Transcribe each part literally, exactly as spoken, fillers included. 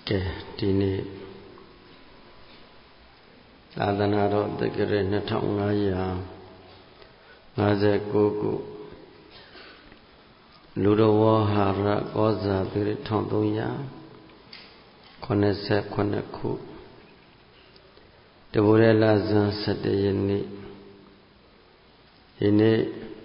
ကဲဒီနေ့သာသနာတော်တက္ကရာနှစ်ထောင်ငါးရာငါးဆယ်ကိုခုလူတော်ဝဟာရကောဇာတိတစ်ထောင်သုံးရာခုနှစ်ဆယ်ခုနှစ်ခုတဘူရဲလဇန်ဆယ်တရက်နေ့ဒီနေ့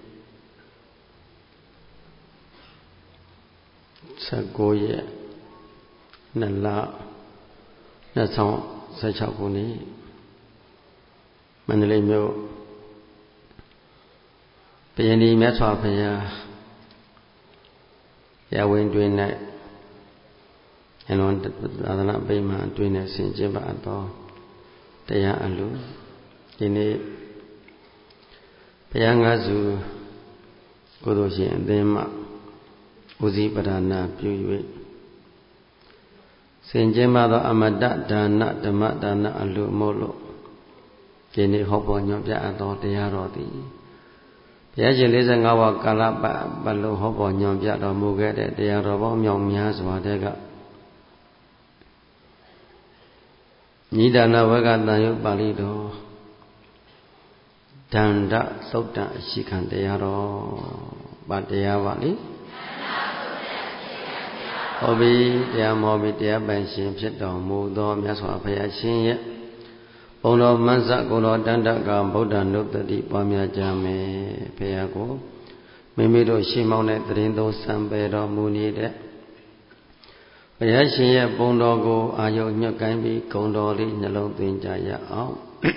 ဆယ်ကိုရက်နှစ်လနှစ်ဆောင်ဆယ်ခြောက်ခုနှစ်မန္တလေးမြို့ပယင်းဒီမြတ်စွာဘုရားရဝင်းတွင်၌အလွန်သာသနာ့ဗိမာန်တွင်၌ဆင်ကျင်းပါသောတရားအလှဒီနေ့ဘုရားငါးစုကိုယ်တော်ရှင်အသင်းမှဦးစီးပဓာနာပြု၍ဆင်ကျင်းပါသောအမတဒါနဓမ္မဒါနအလှမို့လို့ဒီနေ့ဟောပေါ်ညွှန်ပြအပ်သောတရားတော်သည်ဘုရားရှင်လေးဆယ်ငါးဝါးကာလပတ်လုံးဟောပေါ်ညွှန်ပြတော်မူခဲ့တဲ့တရားတော်ပေါင်းမြောက်များစွာတဲ့ကညီဒါနဝကတန်ရုပ်ပါဠိတော်ဒန္တသုတ်တအရှိခံတရားတော်ဗာတရားပါလေဟောပြီးတရားမောပြီးတရားပိုင်ရှင်ဖြစ်တော်မူသောမြတ်စွာဘုရားရှင်ရဲ့ဘုံတော်မန်းစကုံတော်တန်တကဗုဒ္ဓနုတ္တိပွားများကြမယ်ဘုရားကိုမိမိတို့ရှင်းမောင်းတဲ့တရင်သုံးစံပယ်တော်မူနေတဲ့ဘုရားရှင်ရဲ့ဘုံတော်ကိုအာယုညွတ်ကိုင်းပြီးဂုံတော်လေးနှလုံးသွင်းကြရအောင်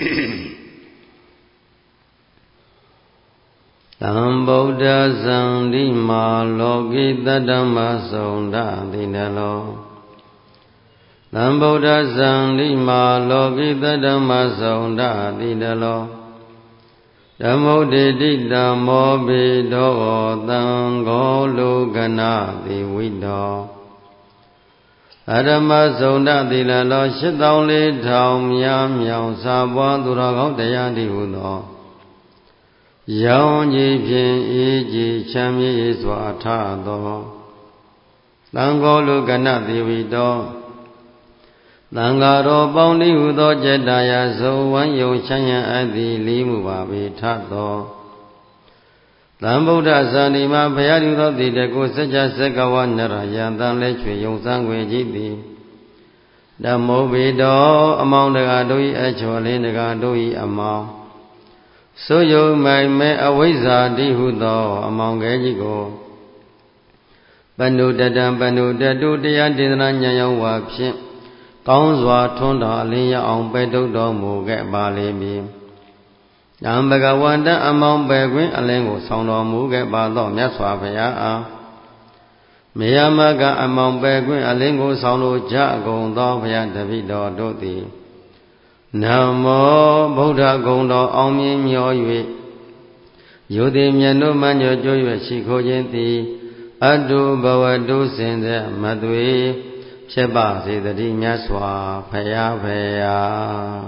သံဗုဒ္ဓဇံဒီမာလောကိတတ္တမသုံးဒသိနလောသံဗုဒ္ဓဇံဒီမာလောကိတတ္တမသုံးဒသိနလောဓမ္မုဒိတိတမောပိတောသံဃောလောကနာတိဝိတောအဓမ္မသုံးဒသိနလောရှစ်သောင်းလေးထောင်များမြောင်စာပွားသူတော်ကောင်းတရားတည်းဟုသောရောင်ကြီးဖြင့်အေးကြီးချမ်းမြေ့စွာထသောသံဃောလုကနသေဝိတောသံဃာတော်ပေါင်းတည်းဟုသောចេတ္တရာဇုံဝမ်းယုံချမ်းရအပ်သည်လေးမှုပါပေထသောသံဗုဒ္ဓဇာတိမှာဘုရားပြုသောတိတကုစัจ जा စက္ကဝနရယံတန်လဲချွေယုံစံွယ်ကြည်သည်ဓမ္မောပိတောအမောင်တကာတို့၏အချော်လင်းတကာတို့၏အမောင်ဆိုယုံမိုင်မဲအဝိဇ္ဇာတိဟုသောအမောင်ကဲကြီးကိုပဏုတတံပဏုတတုတရားဒေသနာဉာဏ်ရောက်ဝါဖြင့်ကောင်းစွာထွန်းတော်အလင်းရအောင်ပဲတုတ်တော်မူခဲ့ပါလိမ့်မည်။တံဘဂဝန္တအမောင်ပဲခွင်အလင်းကိုဆောင်တော်မူခဲ့ပါသောမြတ်စွာဘုရားအားမေယမကအမောင်ပဲခွင်အလင်းကိုဆောင်လို့ကြကုန်သောဘုရားတပည့်တော်တို့သည်နမောဗုဒ္ဓဂုဏ်တော်အောင်မြင်မျော၍ယုတိမြတ်တို့မညောကြွ၍ရှိခိုးခြင်းသည်အတုဘဝတုစင်တဲ့မသွေဖြစ်ပါစေတည်းမြတ်စွာဘုရားဘုရား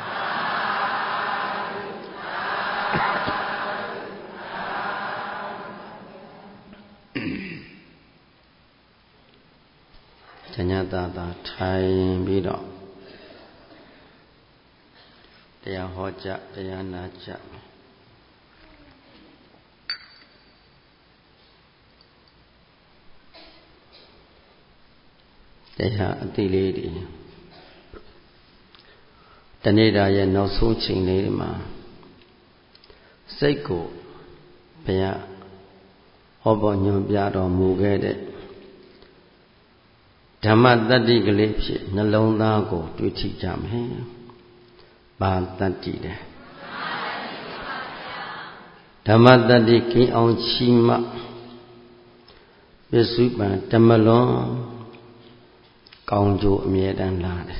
ဉာဏ်သာသာထိုင်ပြီးတော့တရားဟောကြတရားနာကြတရားအတိလေးတွေတနေ့တာရဲ့နောက်ဆုံးချိန်လေးမှာစိတ်ကိုဘုရားဟောပေါ်ညွှန်ပြတော်မူခဲ့တဲ့ဓမ္မတတ္တိကလေးဖြစ်နှလုံးသားကိုတွေးကြည့်ကြမယ်ဘာတတ္တိလဲဓမ္မတတ္တိကိအောင်ချီမပစ္စုပန်တမလွန်ကောင်းကျိုးအမြဲတမ်းလာတယ်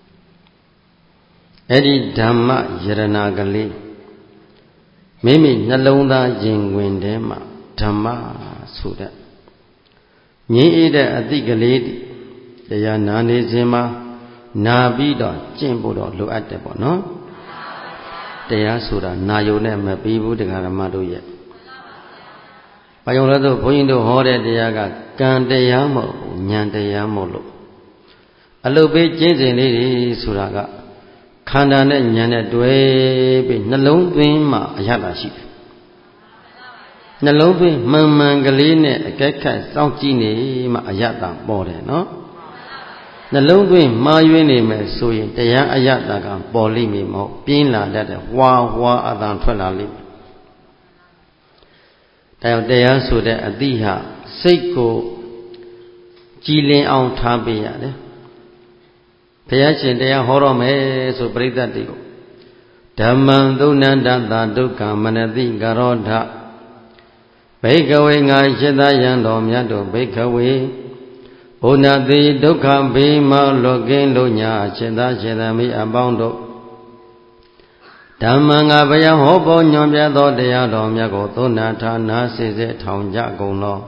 အဲ့ဒီဓမ္မယရဏကလေးမိမိနှလုံးသားရင်ဝင်ထဲမှာဓမ္မဆိုတဲ့ငြိအေးတဲ့အတိကလေးတရားနာနေစဉ်မှာနာပြီးတော့ကျင့်ဖို့တော့လိုအပ်တယ်ပေါ့နော်တရားဆိုတာနာယုံနဲ့မပြီးဘူးတရားဓမ္မတို့ရဲ့ဘာကြောင့်လဲဆိုဘုန်းကြီးတို့ဟောတဲ့တရားကကံတရားမဟုတ်ဘူးဉာဏ်တရားမို့လို့အလုတ်ပေးကျင့်စဉ်လေးတွေဆိုတာကခန္ဓာနဲ့ဉာဏ်နဲ့တွဲပြီးနှလုံးသွင်းမှအရသာရှိတယ်နှလုံးသွင်းမှန်မှန်ကလေးနဲ့အကဲခတ်စောင့်ကြည့်နေမှအရသာပေါ်တယ်နော်နှလုံးသွင်းမှားယွင်းနေမယ်ဆိုရင်တရားအရသာကပေါ်လိမ့်မည်မဟုတ်ပြင်းလာတတ်တယ်ဝါဝါအတန်ထွက်လာလိမ့်မယ်ဒါကြောင့်တရားဆိုတဲ့အတိဟာစိတ်ကိုကြည်လင်အောင်ထားပေးရတယ်ဘုရားရှင်တရားဟောတော်မယ်ဆိုပရိသတ်တွေကိုဓမ္မံသုဏ္ဏတတဒုက္ခမနတိကရောဓဘိကဝေငါရှိသယံတော်မြတ်တို့ဘိကဝေဘုနာတိဒုက္ခဘေးမောလောကင်းလို့ညာရှိသရှိသမိအပေါင်းတို့ဓမ္မံငါဘယံဟောပေါ်ညွန်ပြသောတရားတော်မြတ်ကိုသုဏ္ဏဌာနာစေစေထောင်ကြကုန်လော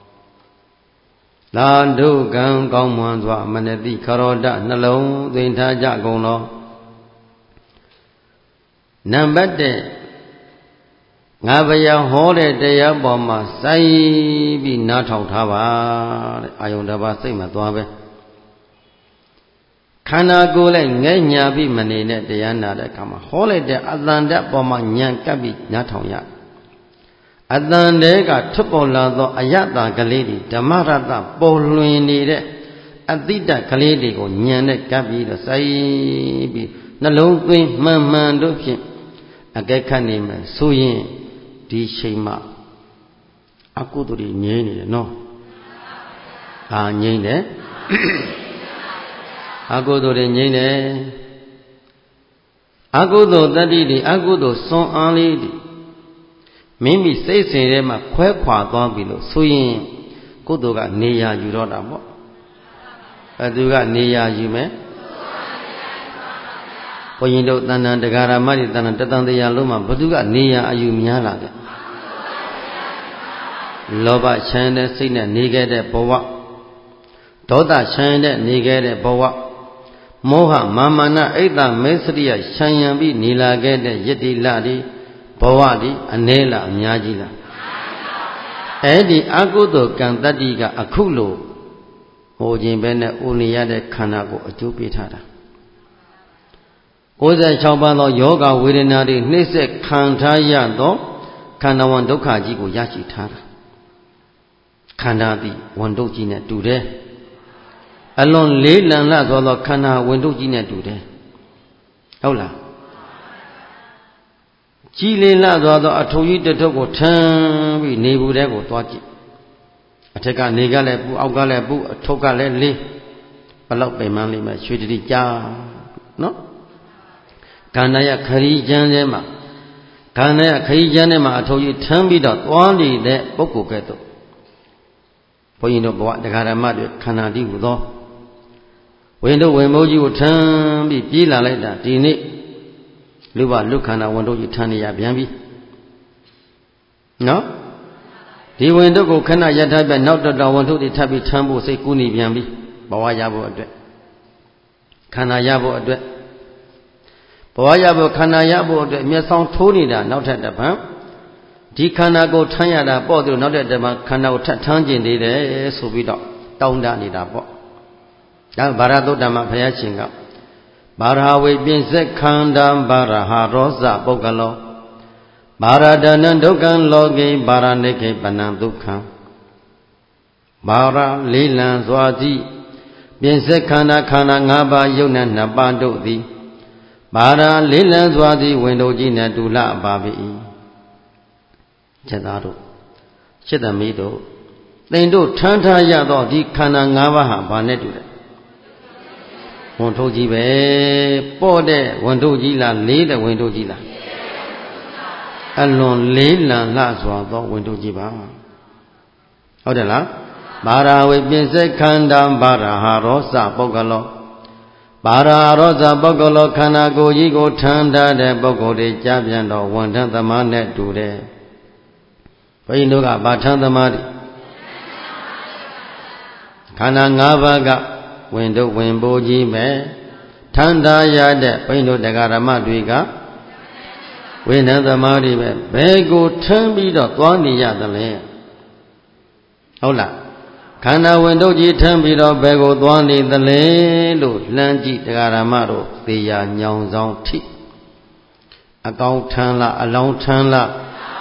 သာဒုကံကောင်းမွန်စွာမနတိခရောဒနှလုံးသွင်းထားကြကုန်လောနံပါတ်တစ်ငါဘယံဟောတဲ့တရားပေါ်မှာစိုက်ပြီးနားထောင်ထားပါတဲ့အာယုန်တစ်ပါးစိတ်မှာသွားပဲခန္ဓာကိုယ်လည်းငဲ့ညာပြီးမနေတဲ့တရားနာတဲ့အခါမှာဟောလိုက်တဲ့အတန်တက်ပေါ်မှာညံကပ်ပြီးနားထောင်ရအတန်တဲကထွက်ပေါ်လာသောအယတကလေးတွေဓမ္မရတပေါ်လွင်နေတဲ့အတိတကလေးတွေကိုညံနဲ့ကပ်ပြီးတော့စိုက်ပြီးနှလုံးသွင်းမှန်မှန်တို့ဖြင့်အကဲခတ်နေမယ်ဆိုရင်ဒီချိန်မှာအကုသိုလ်တွေငြိမ့်နေတယ်နော်အာငြိမ့်တယ်အကုသိုလ်တွေငြိမ့်တယ်အကုသိုလ်တတ္တိတွေအကုသိုလ်စွန်အားလေးတွေမိမိစိတ်စဉ်ထဲမှာခွဲခွာသွားပြီလို့ဆိုရင်ကုသိုလ်ကနေရာယူတော့တာပေါ့ဘယ်သူကနေရာယူမယ်ဘုန်းကြီးတို့တဏ္ဍတဂရမတိတဏ္ဍတတန်တရားလုံးမှာဘယ်သူကနေရာအယူများလာတဲ့လောဘချမ်းတဲ့စိတ်နဲ့နေခဲ့တဲ့ဘဝဒေါသချမ်းတဲ့နေခဲ့တဲ့ဘဝမောဟမာမာနအိတ်တမေစရိယခြံရံပြီးနေလာခဲ့တဲ့ယတ္တိလတိဘဝဒီအနည်းလားအများကြီးလားအဲ့ဒီအကုသိုလ်ကံတတ္တိကအခုလိုဟိုခြင်းပဲနဲ့ဥနေရတဲ့ခန္ဓာကိုအကျိုးပေးထားတာကိုယ်စား၆ပါးသောယောဂဝေဒနာတွေနှိမ့်ဆက်ခံထားရသောခန္ဓာဝန်ဒုက္ခကြီးကိုရရှိထားတာခန္ဓာသည်ဝန်ဒုက္ခကြီးနဲ့တူတယ်အလွန်လေးလံလသောသောခန္ဓာဝန်ဒုက္ခကြီးနဲ့တူတယ်ဟုတ်လားကြည်လင်လာသောသောအထုံကြီးတထုပ်ကိုထမ်းပြီးနေဘူးတဲ့ကိုသွားကြည့်အထက်ကနေကလည်းပူအောက်ကလည်းပူအထုပ်ကလည်းလေးဘလောက်ပင်မန်းလိမ့်မယ်ရွှေတတိကြားနော်ခန္ဓာရခရီးကျမ်းထဲမှာခန္ဓာရခရီးကျမ်းထဲမှာအထုပ်ကြီးထမ်းပြီးတော့သွားနေတဲ့ပုဂ္ဂိုလ်ကဲ့သို့ဘုန်းကြီးတို့ဘဝတရားဓမ္မတွေခန္ဓာတည်းဟူသောဝင်တို့ဝင်မိုးကြီးကိုထမ်းပြီးပြေးလာလိုက်တာဒီနေ့လူဘလူခန္ဓာဝင်တို့ကြီးထမ်းနေရပြန်ပြီနော်ဒီဝင်တို့ကိုခဏရထားပြနောက်တော်တော်ဝင်တို့တွေထပ်ပြီးထမ်းဖို့စိတ်ကူးနေပြန်ပြီဘဝရဖို့အတွက်ခန္ဓာရဖို့အတွက်ဘဝရဖို့ခန္ဓာရဖို့အတွက်မျက်စောင်းထိုးနေတာနောက်ထပ်တစ်ပံဒီခန္ဓာကိုထမ်းရတာပေါ့သူနောက်တဲ့တည်းမှာခန္ဓာကိုထပ်ထမ်းကျင်နေတယ်ဆိုပြီးတော့တောင်းတနေတာပေါ့ဒါဗာရသုတ္တမဘုရားရှင်ကဗာရဝေပြင်စက်ခန္ဓာဗာရဟာရောဇပုဂ္ဂလောဗာရဒနံဒုက္ခံလောကေဗာရနိခေပနံဒုက္ခံဗာရလေးလံစွာသည့်ပြင်စက်ခန္ဓာခန္ဓာ၅ပါးယုတ်နဲ့နှစ်ပါးတို့သည်ဗာရလေးလံစွာသည့်ဝင်တို့ကြီးနဲ့တူလပါပေ၏ချက်သားတို့ချက်သမီးတို့သင်တို့ထမ်းထားရသောဒီခန္ဓာ၅ပါးဟာဘာနဲ့တူလဲဝန်ထုတ်ကြီးပဲပေါ့တဲ့ဝန်ထုတ်ကြီးလားလေးတဲ့ဝန်ထုတ်ကြီးလားအလွန်လေးလံလှစွာသောဝန်ထုတ်ကြီးပါဟုတ်တယ်လားဘာရာဝိပြင်စခန္ဓာဘာရာဟာရောစပုဂ္ဂလောဘာရာရောစပုဂ္ဂလောခန္ဓာကိုယ်ကြီးကိုထမ်းထားတဲ့ပုဂ္ဂိုလ်တွေကြားပြန်တော့ဝန်ထမ်းသမားနဲ့တူတယ်ဘုန်းကြီးတို့ကဘာထမ်းသမားတွေခန္ဓာ၅ပါးကဝင်တို့ဝင်ပိုးကြီးမဲ့ထမ်းထားရတဲ့ဘုန်းကြီးတို့တရားဓမ္မတွေကဝိနည်းသမားတွေပဲဘယ်ကိုထမ်းပြီးတော့သွားနေရသလဲဟုတ်လားခန္ဓာဝင်တို့ကြီးထမ်းပြီးတော့ဘယ်ကိုသွားနေသလဲလို့လှမ်းကြည့်တရားဓမ္မတို့သေရာညောင်ဆောင်ထိအကောင်းထမ်းလားအလောင်းထမ်းလား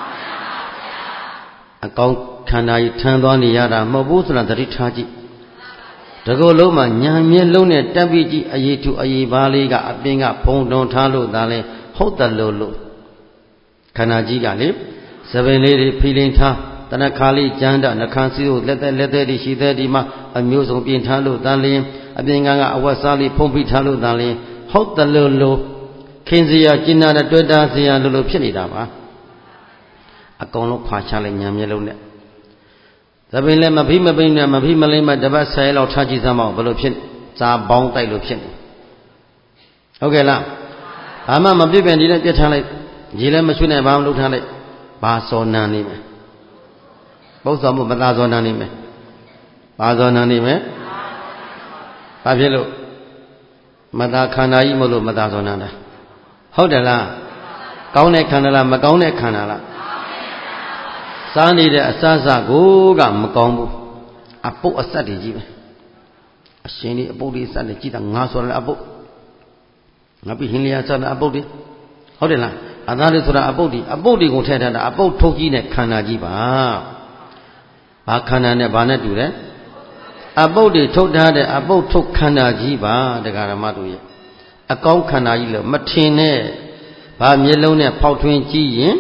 အကောင်းခန္ဓာကြီးထမ်းသွားနေရတာမဟုတ်ဘူးဆိုတာသတိထားကြည့်တကူလုံးမှာညာမျက်လုံးနဲ့တက်ပြီးကြည့်အရေးထူအရေးပါလေးကအပင်ကဖုံတွန်ထားလို့ဒါလည်းဟုတ်တယ်လို့လို့ခန္ဓာကြီးကလေသပင်လေးတွေဖိလိန်ထားတဏခါလေးကြမ်းတာနှခမ်းစီးတို့လက်သက်လက်သက်တွေရှိတဲ့ဒီမှာအမျိုးစုံပြင်ထားလို့ဒါလည်းအပြင်ကအဝတ်စားလေးဖုံးဖိထားလို့ဒါလည်းဟုတ်တယ်လို့လို့ခင်စရာကျင်နာတဲ့တွေ့တာစရာလို့လို့ဖြစ်နေတာပါအကောင်လုံးခွာချလိုက်ညာမျက်လုံးနဲ့သပင်လည်းမဖိမပိနဲ့မဖိမလိမ့်မတပတ်ဆယ်လောက်ထားကြည့်စမ်းမအောင်ဘယ်လိုဖြစ်ဇာပေါင်းတိုက်လို့ဖြစ်နေဟုတ်ကဲ့လားဘာမှမပြည့်ပြန်ဒီနဲ့ပြတ်ထားလိုက်ရေလည်းမရွှေ့နိုင်ဘာမှမလုပ်ထားလိုက်ဘာစောနံနေမယ်ပု္ပ္ပာမှုမသာစောနံနေမယ်ဘာစောနံနေမယ်ဘာဖြစ်လို့မသာခန္ဓာကြီးမလို့မသာစောနံတာဟုတ်တယ်လားကောင်းတဲ့ခန္ဓာလားမကောင်းတဲ့ခန္ဓာလားစားနေတဲ့အစစကိုကမကောင်းဘူးအပုတ်အဆက်တွေကြီးပဲအရှင်ဒီအပုတ်တွေအဆက်တွေကြည့်တာငါဆိုရအပုတ်ငါပြီးဟင်းလျာဆက်တဲ့အပုတ်တွေဟုတ်တယ်လားအသားတွေဆိုတာအပုတ်တွေအပုတ်တွေကိုထည့်ထားတာအပုတ်ထုတ်ကြီးနဲ့ခန္ဓာကြီးပါဘာခန္ဓာနဲ့ဘာနဲ့တူတယ်အပုတ်တွေထုတ်ထားတဲ့အပုတ်ထုတ်ခန္ဓာကြီးပါတရားဓမ္မတို့ရဲ့အကောင်းခန္ဓာကြီးလို့မထင်နဲ့ဘာမျက်လုံးနဲ့ဖောက်ထွင်းကြည့်ရင်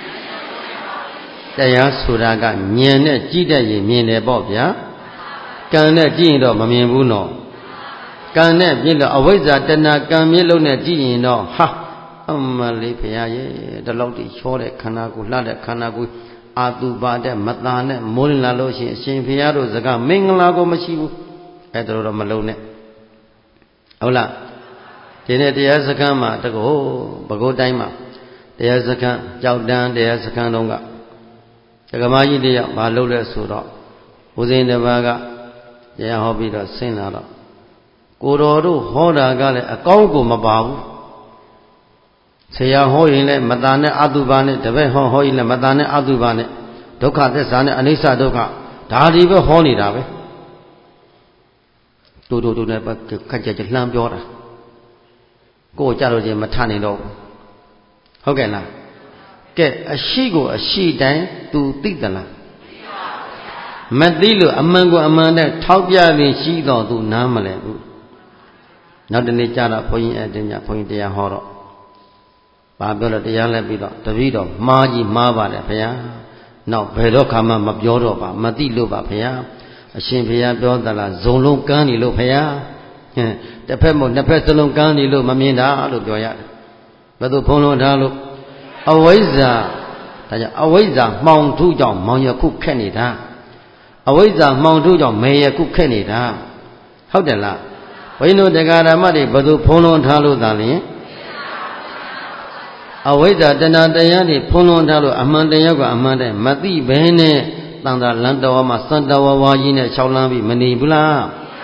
တရားဆိုတာကဉာဏ်နဲ့ကြည့်တတ်ရင်မြင်တယ်ပေါ့ဗျာကံနဲ့ကြည့်ရင်တော့မမြင်ဘူးနော်ကံနဲ့ပြည့်လို့အဝိဇ္ဇာတဏကံမျက်လုံးနဲ့ကြည့်ရင်တော့ဟာအမလေးဖရာရဲ့ဒီလောက်တိချောတဲ့ခန္ဓာကိုလှတဲ့ခန္ဓာကိုအာတုပါတဲ့မตาနဲ့မိုးလာလို့ရှိရင်အရှင်ဖရာတို့စကားမင်္ဂလာကိုမရှိဘူးအဲ့ဒါတော့မလုံးနဲ့ဟုတ်လားဒီနေ့တရားစခန်းမှာတကောဘကိုးတိုင်းမှာတရားစခန်းကြောက်တန်းတရားစခန်းတုန်းကဒကမာကြီးတယောက်မလုပ်လဲဆိုတော့ဦးဇင်းတစ်ပါးကတရားဟောပြီးတော့ဆင်းလာတော့ကိုတော်တို့ဟောတာကလည်းအကောင်းကိုမပါဘူးဆရာဟောရင်လည်းမตาနဲ့အတုပါနဲ့တပည့်ဟောဟောရင်လည်းမตาနဲ့အတုပါနဲ့ဒုက္ခသစ္စာနဲ့အနိစ္စဒုက္ခဒါဒီပဲဟောနေတာပဲတူတူတူနဲ့ခက်ကြကြလှမ်းပြောတာကိုယ်ကြလို့ချင်းမထနိုင်တော့ဘူးဟုတ်ကဲ့လားကဲအရှိကိုအရှိတိုင်းသူသိသလားမသိလို့အမှန်ကိုအမှန်နဲ့ထောက်ပြပြီးရှိတော့သူနားမလဲဘူးနောက်တနေ့ကျတော့ဘုန်းကြီးအဲ့တင်ညဘုန်းကြီးတရားဟောတော့ဘာပြောလို့တရားလဲပြီးတော့တပည့်တော်မှားကြီးမှားပါတယ်ဘုရားနောက်ဘယ်တော့ခါမှမပြောတော့ပါမသိလို့ပါဘုရားအရှင်ဘုရားပြောသလားဇုံလုံးကန်းနေလို့ဘုရားဟင်တစ်ဖက်မို့နှစ်ဖက်စလုံးကန်းနေလို့မမြင်တာလို့ပြောရတယ်ဘယ်သူဖုံးလွှမ်းထားလို့အဝိဇ္ဇာဒါကြောင့်အဝိဇ္ဇာမှောင်ထုကြောင့်မောင်ရခုခက်နေတာအဝိဇ္ဇာမှောင်ထုကြောင့်မေရခုခက်နေတာဟုတ်တယ်လားဘုန်းကြီးတို့တရားဓမ္မတွေဘယ်သူဖုံးလွှမ်းထားလို့သာလျှင်အဝိဇ္ဇာတဏှာတရားတွေဖုံးလွှမ်းထားလို့အမှန်တရားကအမှန်တည်းမသိဘဲနဲ့တန်တာလန်တော်မှာစံတော်ဝါးကြီးနဲ့၆လမ်းပြီးမနေဘူးလား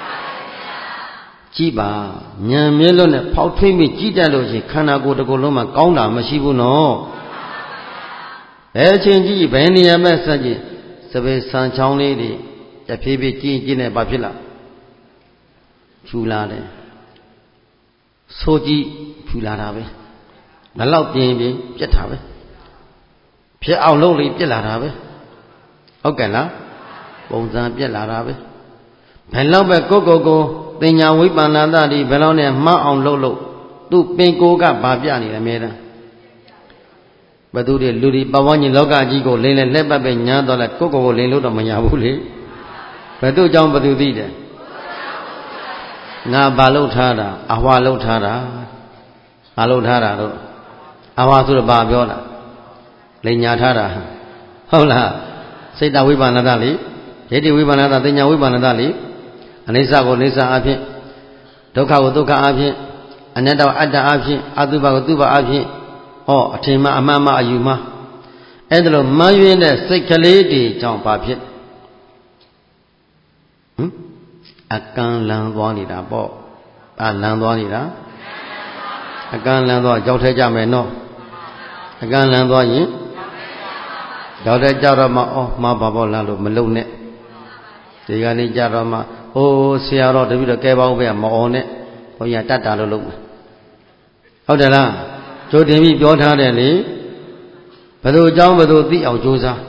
ကြည့်ပါဉာဏ်မျက်လုံးနဲ့ဖောက်ထွင်းပြီးကြည့်တတ်လို့ရှိရင်ခန္ဓာကိုယ်တစ်ခုလုံးမှာကောင်းတာမရှိဘူးနော်ဘယ်ချင်းကြည့်ဘယ်နေရာမှာစကြည့်စပယ်ဆန်ချောင်းလေးတွေတဖြည်းဖြည်းကြည့်ကြည့်နေပါဖြစ်လားဖြူလာတယ်ဆိုကြည့်ဖြူလာတာပဲဘယ်လောက်ပြင်းပြင်းပြက်တာပဲဖြစ်အောင်လုပ်လို့ပြက်လာတာပဲဟုတ်ကဲ့လားပုံစံပြက်လာတာပဲဘယ်လောက်ပဲကိုယ့်ကိုယ်ကိုတင်ညာဝိပန္နတတိဘယ်လောက်နဲ့မှတ်အောင်လုပ်လို့သူ့ပင်ကိုယ်ကဘာပြနေလဲအမြဲတမ်းဘသူတွေလူတွေပဝန်းကျင်လောကကြီးကိုလိမ့်လဲလက်ပတ်ပဲညားတော့လဲကိုယ့်ကိုယ်ကိုလိမ့်လို့တော့မရဘူးလေဘသူကြောင့်ဘသူသိတယ်ငါဘာလုပ်ထားတာအဟွာလုပ်ထားတာဘာလုပ်ထားတာတော့အဟွာဆိုတော့ဘာပြောတာလိမ့်ညာထားတာဟုတ်လားစိတ်တဝိပန္နတလေဒိဋ္ဌိဝိပန္နတတင်ညာဝိပန္နတလေအနိစ္စကိုအနိစ္စအဖြစ်ဒုက္ခကိုဒုက္ခအဖြစ်အနတ္တကိုအတ္တအဖြစ်အတုပကိုတုပအဖြစ်ဟောအထင်မှအမှန်မှအယူမှအဲ့ဒါလိုမှန်းရင်းတဲ့စိတ်ကလေးတွေကြောင့်ဘာဖြစ်ဟမ်အကံလန်သွားနေတာပေါ့အလန်သွားနေတာအကံလန်သွားကြောက်ထဲကြမယ်နော်အကံလန်သွားရင်ကြောက်ထဲကြတော့မှအော်မှားပါပေါ့လားလို့မလုံနဲ့တဒီကနေ့ကြတော့မှဟိုဆရာတော်တပည့်တော်ကဲပေါင်းပဲမအောင်နဲ့ဘုန်းကြီးတတ်တာလို့လုပ်မယ်ဟုတ်တယ်လားကြိုတင်ပြီးပြောထားတယ်လေဘယ်သူအကြောင်းဘယ်သူသိအောင်ကြိုးစား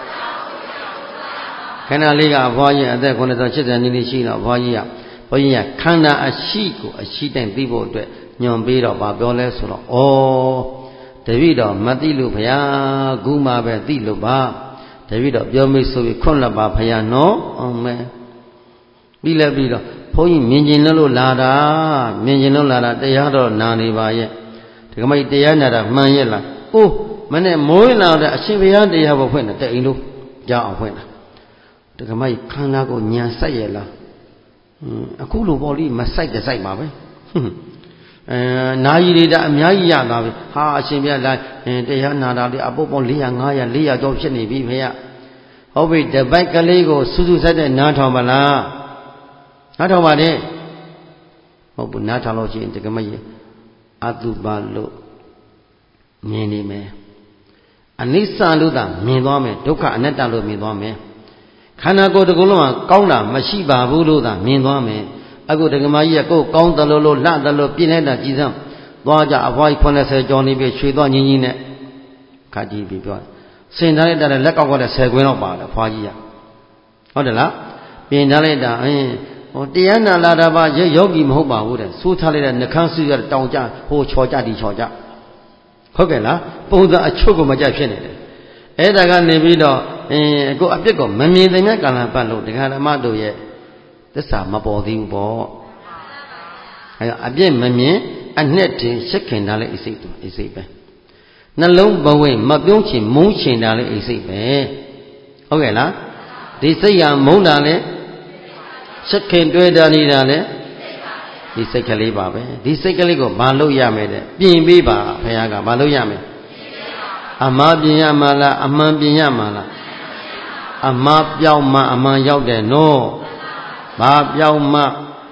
ခဏလေးကအဘွားကြီးအသက်ခုနှစ်ဆယ်ရှစ်ဆယ်နီးနီးရှိတော့အဘွားကြီးကဘုန်းကြီးကခန္ဓာအရှိကိုအရှိတိုင်းသိဖို့အတွက်ညွန်ပေးတော့ဗာပြောလဲဆိုတော့ဩတပည့်တော်မသိလို့ဘုရားခုမှပဲသိလို့ပါတပည့်တော်ပြောမိဆိုပြီးခွန့်လက်ပါဘုရားနော်အောင်မဲပြီးလဲပြီးတော့ဘုန်းကြီးမြင်ကျင်လို့လာတာမြင်ကျင်လို့လာတာတရားတော့နာနေပါရဲ့ဒီကမိတ်တရားနာတာမှန်ရဲ့လားအိုးမနဲ့မိုးလာတဲ့အရှင်ဘုရားတရားပေါ်ဖွင့်တယ်တဲ့အိမ်လို့ကြောက်အောင်ဖွင့်တာဒီကမိတ်ခန္ဓာကိုညံစိုက်ရဲ့လားအခုလိုပေါ့လိမစိုက်တဲ့စိုက်ပါပဲအဲနာယီတွေဒါအများကြီးရတာပဲဟာအရှင်ဘုရားလာတရားနာတာလေအပုပ်ပေါင်း၄၀၀ ၅၀၀ ၄၀၀ကျော်ဖြစ်နေပြီဖေရဟုတ်ပြီတပိုက်ကလေးကိုစူးစူးဆက်တဲ့နားထောင်ပါလားနားထောင်ပါနဲ့ဟုတ်ဘူးနားထောင်လို့ရှိရင်ဒီကမကြီးအတုပါလို့မြင်နေမယ်အနိစ္စလို့သာမြင်သွားမယ်ဒုက္ခအနတ္တလို့မြင်သွားမယ်ခန္ဓာကိုယ်တစ်ခုလုံးကကောင်းတာမရှိပါဘူးလို့သာမြင်သွားမယ်အခုဒကမကြီးကကိုယ်ကောင်းတယ်လို့လို့လှတယ်လို့ပြင်းနေတာကြည်စမ်းသွားကြအဖွားကြီး၇၀ကျော်နေပြီရွှေသွားညင်းကြီးနဲ့ခါကြည့်ပြီးပြောစင်ထားလိုက်တာလက်ကောက်ကလည်း၁၀ခွင်းတော့ပါတယ်ဖွားကြီးကဟုတ်တယ်လားပြင်ထားလိုက်တာအင်းဟိုတရားနာလာတာပါယောဂီမဟုတ်ပါဘူးတဲ့စူးထားလိုက်တဲ့နှခမ်းစုရတောင်ကြဟိုချော်ကြဒီချော်ကြဟုတ်ကဲ့လားပုံစံအချုပ်ကိုမကြဖြစ်နေတယ်အဲ့ဒါကနေပြီးတော့အင်းအခုအပြစ်ကိုမမြင်တဲ့မြတ်ကာလပတ်လို့ဒကာဓမ္မတို့ရဲ့သစ္စာမပေါ်သေးဘူးပေါ့အဲအပြစ်မမြင်အနှစ်တင်ရှက်ခင်တာလည်းအိစိတ်တူအိစိတ်ပဲနှလုံးဘဝင်မပြုံးချင်မုန်းချင်တာလည်းအိစိတ်ပဲဟုတ်ကဲ့လားဒီစိတ်ကမုန်းတာလည်းရှက်ခင်တွေ့တာနေတာလည်းဒီစိတ်ကလေးပါပဲဒီစိတ်ကလေးကိုမလုပ်ရမယ်တဲ့ပြင်ပေးပါဘုရားကမလုပ်ရမယ်အမှားပြင်ရမှာလားအမှန်ပြင်ရမှာလားအမှားပြောင်းမှအမှန်ရောက်တယ်နော်ဘာပြောင်းမှ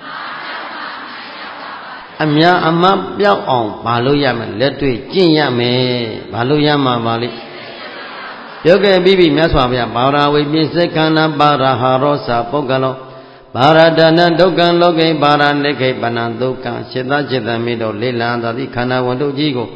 အများအမှန်ပြောင်းအောင်ဘာလို့ရမလဲလက်တွေ့ကျင့်ရမယ်ဘာလို့ရမှာပါလိပြောခဲ့ပြီးပြီမြတ်စွာဘုရားဘာရာဝိပိစေခန္ဓာပါရဟာရောစာပုဂ္ဂလောဘာရဒနဒုက္ခံလောကိဘာရနိခိပနံဒုက္ခံစေတစေတမိတို့လေလံသာသည့်ခန္ဓာဝန်တို့ကြီးကို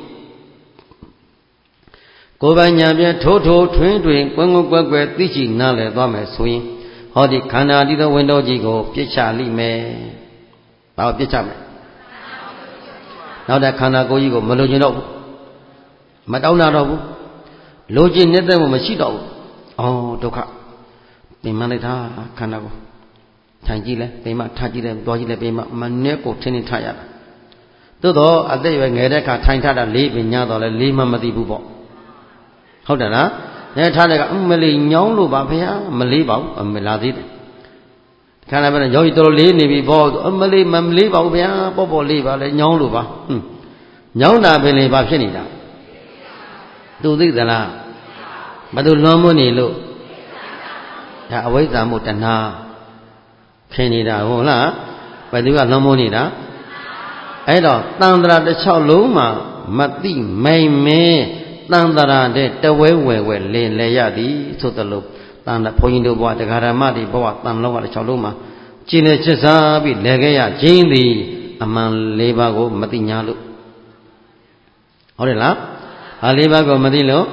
ကိုယ်ပိုင်ညာပြထိုးထိုးထွင်းထွင်းကွင်းကွင်းကွက်ကွက်သိရှိနားလည်သွားမယ်ဆိုရင်ဟောဒီခန္ဓာတည်သောဝန်တို့ကြီးကိုပြစ်ချလိမ့်မယ်ဘာကိုပြစ်ချမလဲနောက်တဲ့ခန္ဓာကိုယ်ကြီးကိုမလိုချင်တော့ဘူးမတောင်းတာတော့ဘူးလိုချင်နေတဲ့မှုမရှိတော့ဘူးဩဒုက္ခပင်မလိုက်တာခန္ဓာကိုထိုင်ကြည့်လဲပင်မထားကြည့်လဲတွားကြည့်လဲပင်မမနဲ့ကိုထင်းထင်းထားရတာသို့တော့အသက်ရွယ်ငယ်တဲ့အခါထိုင်ထားတာလေးပင်ညာတော့လဲလေးမှမသိဘူးပေါ့ဟုတ်တယ်လားအဲထားတဲ့ကအမလေးညောင်းလို့ပါဗျာမလေးပါဘူးအမလာသေးတယ်ခန္ဓာပဲရောကြီးတော်တော်လေးနေပြီပေါ့အမလေးမမလေးပါဘူးဗျာပေါ့ပေါ့လေးပါလေညောင်းလို့ပါဟွန်းညောင်းတာပဲလေဘာဖြစ်နေတာသူသိသလားဘာလို့လွန်မနေလို့ဒါအဝိဇ္ဇာမို့တဏှာခင်နေတာဟုတ်လားဘယ်သူကလွန်မနေတာအဲ့တော့တန်ត្រာတစ်ချောက်လုံးမှာမသိမိန်မဲတန်ត្រာတဲ့တဝဲဝဲဝဲလင်လေရသည်ဆိုသလိုတန်ဘုန်းကြီးတို့ဘဝတရားဓမ္မတွေဘဝတန်လုံးကတစ်ချောက်လုံးမှာကျင့်နေချစ်စားပြီးလဲခဲ့ရခြင်းသည်အမှန်လေးပါးကိုမသိညာလို့ဟုတ်တယ်လားအလေးပါးကိုမသိလို့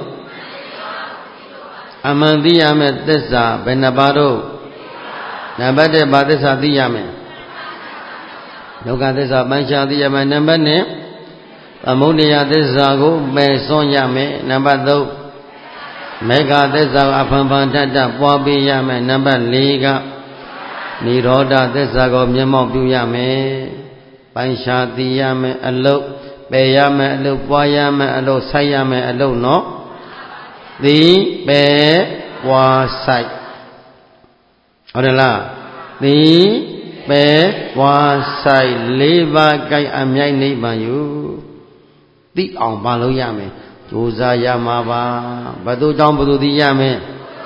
အမှန်သိရမယ်သစ္စာဘယ်နှပါးတော့နံပါတ်တစ်ပါးသစ္စာသိရမယ်ဒုက္ခသစ္စာပိုင်းခြားသိရမယ်နံပါတ်နှစ်သမုဒယသစ္စာကိုပယ်စွန့်ရမယ်နံပါတ်သုံးမေဃသစ္စာကိုအဖန်ဖန်တတ်တတ်ပွားပေးရမယ်နံပါတ်လေးကနိရောဓသစ္စာကိုမျက်မှောက်ပြုရမယ်ပိုင်းခြားသိရမယ်အလုတ်ပယ်ရမယ်အလုတ်ပွားရမယ်အလုတ်ဆိုင်ရမယ်အလုတ်နော်သိပယ်ပွားဆိုင်ဟုတ်တယ်လားသိပယ်ပွားဆိုင်လေးပါးကိုက်အမြိုက်နိဗ္ဗာန်ယူသိအောင်ဘာလို့ရမယ်ကြိုးစားရမှာပါဘယ်သူကြောင့်ဘယ်သူသိရမယ်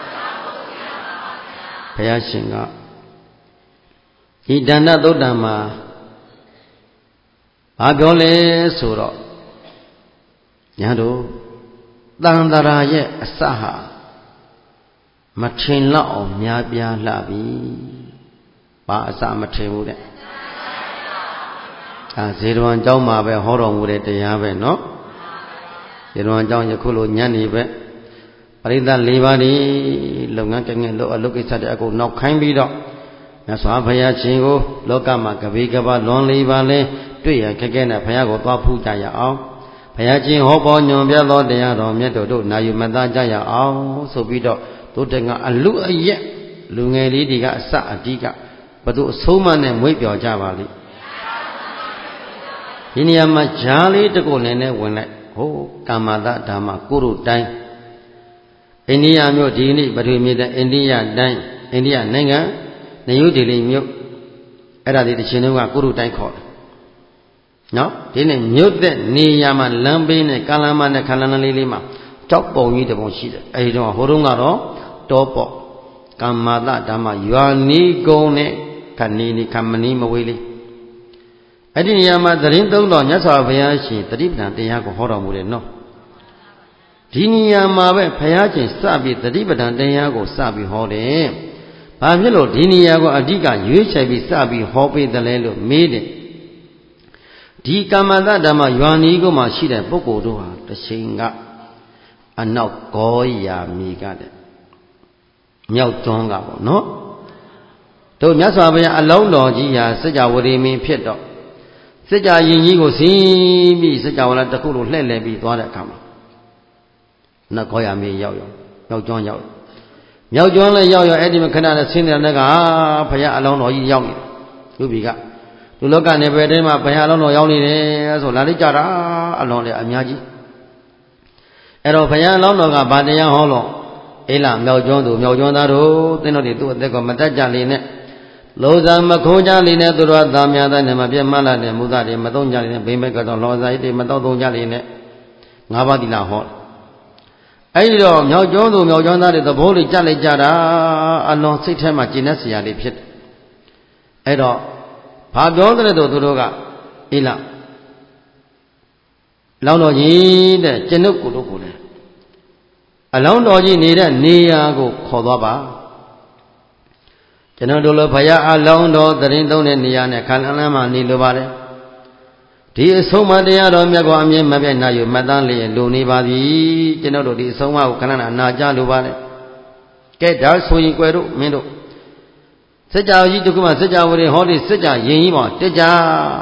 ဘုရားရှင်ကဒီဒါနသုတ်တံမှာဘာပြောလဲဆိုတော့ညာတို့တန်တရာရဲ့အစဟာမထင်လောက်အောင်များပြားလှပြီဘာအစမထင်ဘူးတဲ့အာဇေတဝန်ကျောင်းမှာပဲဟောတော်မူတဲ့တရားပဲနော်ဇေတဝန်ကျောင်းယခုလိုညနေပဲပရိသတ်၄ပါးဒီလုပ်ငန်းကငယ်လို့အလုပ်ကိစ္စတွေအကုန်နောက်ခိုင်းပြီးတော့မြတ်စွာဘုရားရှင်ကိုလောကမှာကပိကပလွန်၄ပါးလဲတွေ့ရခက်ခဲနဲ့ဘုရားကိုသွားဖူးကြရအောင်ဘုရားရှင်ဟောပေါ်ညွန်ပြသောတရားတော်မြတ်တို့တို့နာယူမသားကြရအောင်ဆိုပြီးတော့တို့တကအလူအရက်လူငယ်လေးတွေကအစအတိကဘသူအဆုံးမနဲ့မွေးပြော်ကြပါလိမ့်ဒီနေရာမှာဈာလေးတကုတ်လည်းနဲ့ဝင်လိုက်ဟိုကာမတဓမ္မကုရုတိုင်းအိန္ဒိယမြို့ဒီနေ့ပထဝီမြေတဲ့အိန္ဒိယတိုင်းအိန္ဒိယနိုင်ငံနယူးဒေလီမြို့အဲ့ဒါဒီတစ်ချိန်လုံးကကုရုတိုင်းခေါ်တယ်နော်ဒီနေ့မြို့တဲ့နေရာမှာလမ်းဘေးနဲ့ကာလမနဲ့ခန္ဓာလေးလေးမှာတောက်ပုံကြီးတစ်ပုံရှိတယ်အဲဒီတော့ဟိုတုန်းကတော့တောပေါ့ကာမတဓမ္မရွာနီးကုန်းနဲ့ခဏီနီခမနီးမဝေးလေးအဲ့ဒီနေရာမှာသတင်းသုံးတော်မြတ်စွာဘုရားရှင်တတိပဌာန်တရားကိုဟောတော်မူတယ်နော်ဒီနေရာမှာပဲဘုရားရှင်စပြီးတတိပဌာန်တရားကိုစပြီးဟောတယ်ဘာဖြစ်လို့ဒီနေရာကိုအဓိကရွေးချယ်ပြီးစပြီးဟောပေးတယ်လဲလို့မေးတယ်ဒီကာမတဓမ္မရွာနီးကိုမှရှိတဲ့ပုဂ္ဂိုလ်တို့ဟာတစ်ချိန်ကအနောက်ဂောရာမီကတဲ့မြောက်ကျွန်းကပေါ့နော်တို့မြတ်စွာဘုရားအလုံးတော်ကြီးဟာစัจ java ဝရီမင်းဖြစ်တော့စัจ java ရင်ကြီးကိုစီးပြီးစัจ java လာတစ်ခုလိုလှည့်လည်ပြီးသွားတဲ့အခါမှာနတ်ဂောရာမင်းရောက်ရောက်မြောက်ကျွန်းရောက်မြောက်ကျွန်းလည်းရောက်ရောက်အဲ့ဒီမှာခဏနဲ့ဆင်းနေတဲ့ကဘုရားအလုံးတော်ကြီးရောက်နေတယ်သူပြီကလူလောကနယ်ပယ်ထဲမှာဘုရားအလုံးတော်ရောက်နေတယ်ဆိုလာလိုက်ကြတာအလုံးလည်းအများကြီးအဲ့တော့ဘုရားအလုံးတော်ကဗာတရားဟောလို့အေးလားမြောက်ကျွန်းသူမြောက်ကျွန်းသားတို့သင်တို့တွေသူ့အသက်ကိုမတတ်ကြလေနဲ့လောဇာမခိုးကြလေနဲ့သူတို့သားများသားနဲ့မပြတ်မလာတဲ့မူသားတွေမသုံးကြလေနဲ့ဘိမက်ကတော့လောဇာဣတိမတော့သုံးကြလေနဲ့ငါးပါးသီလဟောအဲ့ဒီတော့မြောက်ကျွန်းသူမြောက်ကျွန်းသားတွေသဘောလေးကြလိုက်ကြတာအလွန်စိတ်ထဲမှာကျဉ်းတဲ့ဆရာလေးဖြစ်တယ်အဲ့တော့ဘာပြောတဲ့တို့သူတို့ကအေးလားလောင်းတော်ကြီးတဲ့ကျွန်ုပ်ကိုတို့ကိုလည်းအလောင်းတော်ကြီးနေတဲ့နေရာကိုခေါ်သွားပါကျွန်တော်တို့လိုဘုရားအလောင်းတော်တရင်သုံးတဲ့နေရာနဲ့ခန္ဓာလမ်းမှာနေလိုပါတယ်ဒီအဆုံးမတရားတော်မြတ်ကိုအမြင်မပြတ်နာယူမှတ်သားလျက်လိုနေပါသည်ကျွန်တော်တို့ဒီအဆုံးမကိုခဏနာနာကြလိုပါတယ်ကဲဒါဆိုရင်ကွယ်တို့မင်းတို့စัจ java ကြီးတခုမှစัจ java ဝရီဟောဒီစัจ java ရင်ကြီးပေါ့တက်ကြ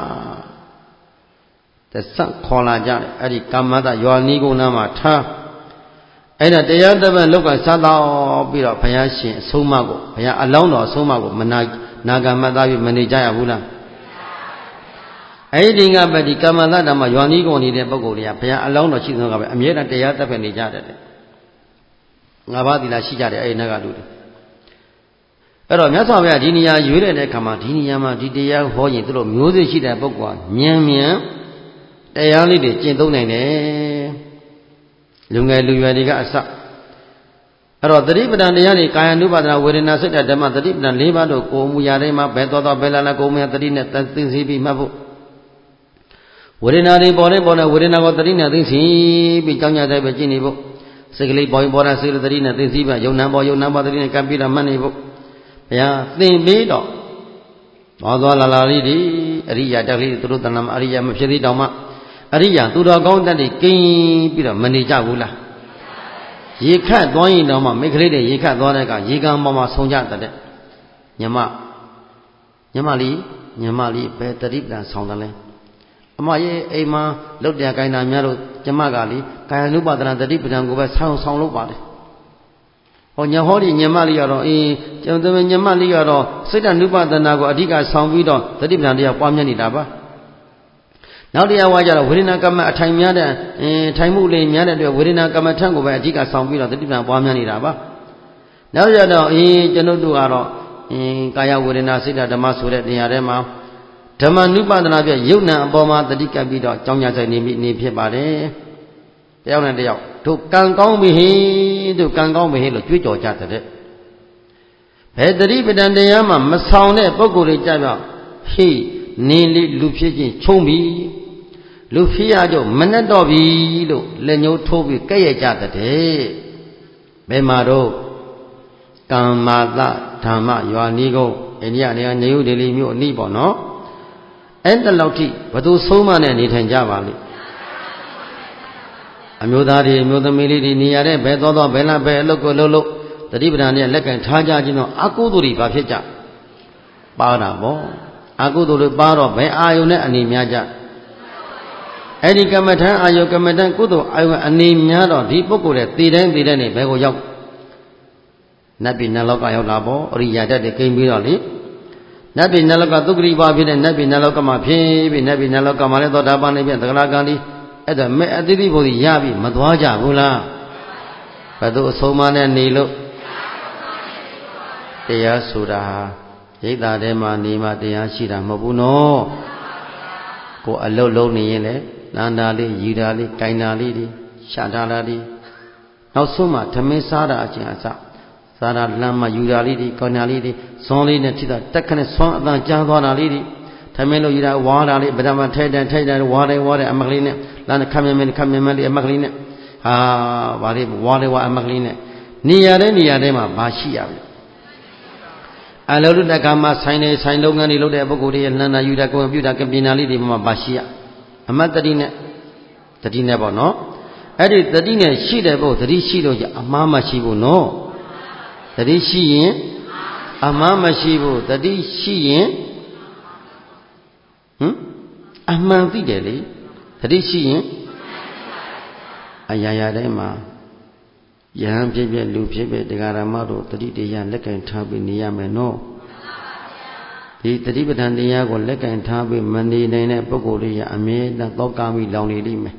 တဆန့်ခေါ်လာကြတယ်အဲ့ဒီကာမတရွာနီးကုန်းနာမှာထားအဲ့ဒါတရားတပတ်လောက်ကစားတော့ပြီးတော့ဘုရားရှင်အဆုံးအမကိုဘုရားအလောင်းတော်အဆုံးအမကိုမနာနာဂမသားပြီးမနေကြရဘူးလားအဲ့ဒီကပဲဒီကာမတဓမ္မရွာနီးကုန်နေတဲ့ပုဂ္ဂိုလ်တွေကဘုရားအလောင်းတော်ရှိသောကပဲအမြဲတမ်းတရားတပတ်နေကြတယ်ငါးပါးသီလရှိကြတယ်အဲ့ဒီနကလူတွေအဲ့တော့မြတ်စွာဘုရားဒီနေရာရွေးတဲ့အခါမှာဒီနေရာမှာဒီတရားဟောရင်သူတို့မျိုးစေ့ရှိတဲ့ပုဂ္ဂိုလ်ကဉာဏ်မြန်တရားလေးတွေကျင့်သုံးနိုင်တယ်လူငယ်လူရွယ်တွေကအစအဲ့တော့သတိပဋ္ဌာန်တရားတွေကာယ ानु ပါဒနာဝေဒနာစိတ်ဓာတ်ဓမ္မသတိပဋ္ဌာန်၄ပါးတို့ကိုယ်မူရာတိုင်းမှာဘယ်သွားသွားဘယ်လာလာကိုယ်မူရာသတိနဲ့သိသိပြီးမှတ်ဖို့ဝေဒနာတွေပေါ်နေပေါ်နေဝေဒနာကိုသတိနဲ့သိသိပြီးကြောင်းကြတဲ့ပဲကျင့်နေဖို့စိတ်ကလေးပေါ်ရင်ပေါ်တာစိတ်သတိနဲ့သိသိပြီးယုံနာပေါ်ယုံနာပေါ်သတိနဲ့ကပ်ပြီးတော့မှတ်နေဖို့ဘုရားသင်ပြီးတော့သွားသွားလာလာလေးဒီအရိယာတက်လေးသူတို့တဏ္ဍာမအရိယာမဖြစ်သေးတောင်မှအရိယာသူတော်ကောင်းတတ်တွေกินပြီးတော့မနေကြဘူးလားရေခတ်သွားရင်တော့မှမိခလေးတွေရေခတ်သွားတဲ့ကရေကံပေါ်မှာဆုံးကြတဲ့ညမညမလေးညမလေးဘယ်တတိပ္ပံဆောင်တယ်လဲအမရဲ့အိမ်မှာလုတ်တရားကိုင်းတာများလို့ကျမကလေကာယ ानु ပါဒနာတတိပ္ပံကိုပဲဆောင်းဆောင်လုပ်ပါလေဟောညဟောဒီညမလေးကတော့အေးကျွန်တော်ညမလေးကတော့စိတ်တ ानु ပါဒနာကိုအဓိကဆောင်ပြီးတော့တတိပ္ပံတရားပွားများနေတာပါနောက်တရားဝါကြတော့ဝေဒနာကမ္မအထိုင်များတဲ့အင်းထိုင်မှုလေးများတဲ့အတွက်ဝေဒနာကမ္မထံကိုပဲအဓိကဆောင်ပြီးတော့တတိပ္ပံပွားများနေတာပါနောက်ကြတော့အေးကျွန်ုပ်တို့ကတော့အင်းကာယဝေဒနာစိတ်ဓာတ်ဓမ္မဆိုတဲ့တရားထဲမှာဓမ္မနုပါဒနာပြယုတ်နံအပေါ်မှာတတိကပ်ပြီးတော့ကြောင်းကြဆိုင်နေပြီနေဖြစ်ပါတယ်တယောက်နဲ့တယောက်တို့ကံကောင်းပြီဟိတို့ကံကောင်းပြီဟိလို့ကြွေးကြော်ကြတဲ့ဘယ်တတိပဋ္ဌာန်တရားမှာမဆောင်တဲ့ပုဂ္ဂိုလ်တွေကြပြောဟိနေလေးလူဖြစ်ချင်းချုံပြီလူဖြစ်ရကြောင့်မနဲ့တော့ပြီလို့လက်ညှိုးထိုးပြီးကဲ့ရဲ့ကြတဲ့ဘယ်မှာတော့ကမ္မာတဓမ္မရွာနီးကိုအိန္ဒိယနေရာနယူးဒေလီမြို့အနီးပေါ့နော်အဲ့တလောက်ထိဘသူဆုံးမနဲ့နေထိုင်ကြပါလိမ့်အမျိုးသားတွေအမျိုးသမီးလေးတွေနေရာတဲ့ဘယ်သွားသွားဘယ်လားဘယ်အလုပ်ကိုလုပ်လို့တတိပဒံနဲ့လက်ကင်ထားကြခြင်းတော့အကုသိုလ်တွေဘာဖြစ်ကြပါတာပေါ့အကုသိုလ်တွေပါတော့ဘယ်အာယုန်နဲ့အနေများကြအဲ့ဒီကမ္မထံအာယုကမ္မထံကုသိုလ်အာယုအနေများတော့ဒီပုဂ္ဂိုလ်ရဲ့တည်တိုင်းတည်တိုင်းနေဘယ်ကိုရောက်နတ်ပြည်နတ်လောကရောက်လာပေါ့အရိယာတတ်တွေကိန်းပြီးတော့လေနတ်ပြည်နတ်လောကသုခရိပါဖြစ်တဲ့နတ်ပြည်နတ်လောကမှာဖြစ်ပြီးနတ်ပြည်နတ်လောကမှာလည်းသောတာပန်နေပြန်သက္ကရာကံဒီအဲ့ဒါမဲ့အတိတိဘုရားရပြီးမသွားကြဘူးလားဘယ်သူအဆုံးမနဲ့နေလို့တရားဆိုတာရိတ်တာထဲမှာနေမှတရားရှိတာမဟုတ်ဘူးနော်ကိုအလုတ်လုံးနေရင်လေနန္ဒာလေးယူတာလေးကိုင်တာလေးတွေရှာတာလားဒီနောက်ဆုံးမှသမင်းစားတာအချင်းအစစားတာလမ်းမှာယူတာလေးတွေကိုင်တာလေးတွေဇွန်လေးနဲ့ထိတာတက်ခနဲ့ဆွမ်းအတန်ကြားသွားတာလေးတွေသမင်းလို့ယူတာဝါတာလေးဗဒမထိုက်တယ်ထိုက်တယ်ဝါတယ်ဝါတယ်အမကလေးနဲ့လမ်းခမ်းမြမင်းခမ်းမြမလေးအမကလေးနဲ့ဟာဗါလေးဝါလေးဝါအမကလေးနဲ့နေရာတဲ့နေရာထဲမှာဘာရှိရပြီအလောတုတက္ကမဆိုင်နေဆိုင်လုပ်ငန်းတွေလုပ်တဲ့ပုဂ္ဂိုလ်တွေရဲ့လန္နာယူတာကွန်ပျူတာကပညာလေးတွေမှာပါရှိရအမတ်တတိနဲ့တတိနဲ့ပေါ့နော်အဲ့ဒီတတိနဲ့ရှိတဲ့ပုဂ္ဂိုလ်တတိရှိလို့အမှားမရှိဘူးနော်တတိရှိရင်အမှားမရှိဘူးတတိရှိရင်ဟမ်အမှန်သိတယ်လေတတိရှိရင်အရာရာတိုင်းမှာယဟန်ဖြစ်ဖြစ်လူဖြစ်ဖြစ်တရားဓမ္မတို့တတိတရားလက်ကင်ထားပြီးနေရမယ်နော်ဒီတတိပဋ္ဌာန်တရားကိုလက်ကင်ထားပြီးမနေနိုင်တဲ့ပုဂ္ဂိုလ်တွေရအမြဲတမ်းသောကာမိလောင်နေလိမ့်မယ်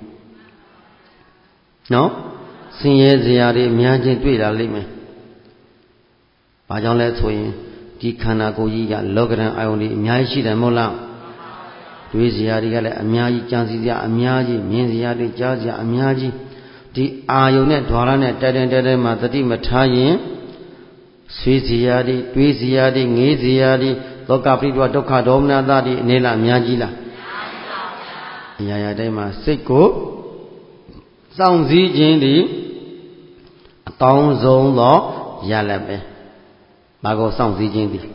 နော်ဆင်းရဲစရာတွေအများကြီးတွေ့လာလိမ့်မယ်ဘာကြောင့်လဲဆိုရင်ဒီခန္ဓာကိုယ်ကြီးကလောကဓာတ်အာယုန်တွေအများကြီးရှိတယ်မဟုတ်လားတွေးစရာတွေကလည်းအများကြီးကြံစည်စရာအများကြီးမြင်စရာတွေကြားစရာအများကြီးဒီအာယုန်နဲ့ဓာရနဲ့တဲတဲတဲတဲမှာတတိမထားရင်ဆွေးစရာတွေတွေးစရာတွေငေးစရာတွေသောကပရိဒဝဒုက္ခဒေါမနတာတွေအနေလားအများကြီးလားအများပါဗျာအရာရာတိုင်းမှာစိတ်ကိုစောင့်စည်းခြင်းဒီအကောင်းဆုံးသောရလဒ်ပဲဘာကိုစောင့်စည်းခြင်းဒီ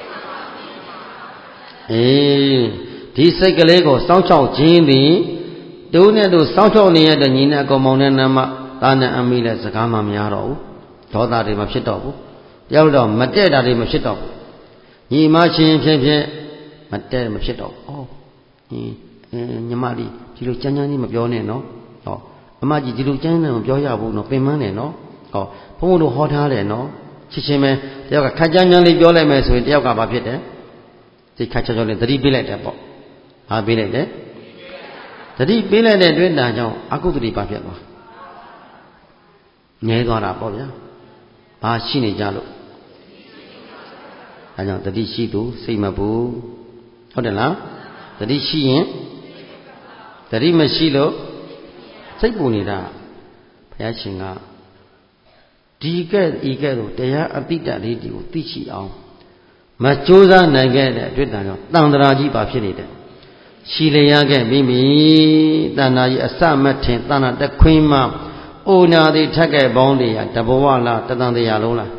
အေးဒီစိတ်ကလေးကိုစောင့်ရှောက်ခြင်းဒီတို့နဲ့တို့စောင့်ရှောက်နေရတဲ့ညီနဲ့အကောင်မောင်နဲ့နာမသာနဲ့အမိနဲ့စကားမှမများတော့ဘူးဒေါသတွေမဖြစ်တော့ဘူးတယောက်တော့မတည့်တာတွေမဖြစ်တော့ဘူးညီမချင်းဖြစ်ဖြစ်မတည့်မဖြစ်တော့ဩညီညီမလေးဒီလိုကြမ်းကြမ်းကြီးမပြောနဲ့နော်ဟောအမကြီးဒီလိုကြမ်းကြမ်းမပြောရဘူးနော်ပင်မနဲ့နော်ဟောဘုန်းဘုန်းတို့ဟောထားတယ်နော်ချစ်ချင်းပဲတယောက်ကခက်ကြမ်းကြမ်းလေးပြောလိုက်မယ်ဆိုရင်တယောက်ကဘာဖြစ်တယ်စိတ်ခက်ချောချောလေးသတိပေးလိုက်တယ်ပေါ့ဘာပေးလိုက်လဲတတိပေးလိုက်တဲ့အတွင်းတန်ကြောင့်အကုသတိပါဖြစ်သွားငဲသွားတာပေါ့ဗျာဘာရှိနေကြလို့အဲကြောင့်တတိရှိသူစိတ်မပူဟုတ်တယ်လားတတိရှိရင်တတိမရှိလို့စိတ်ပူနေတာဘုရားရှင်ကဒီကဲ့ဤကဲ့သို့တရားအတိတ်လေးဒီကိုသိရှိအောင်မကြိုးစားနိုင်ခဲ့တဲ့အတွက်တန်ကြောင့်တန်တရာကြီးပါဖြစ်နေတယ်ရှိလျာခဲ့မိမိတဏ္ဍာကြီးအစမထင်တဏ္ဍတခွင်းမှအိုနာသည်ထက်ခဲ့ပေါင်းတွေတဘဝလားတသံတရားလုံးလား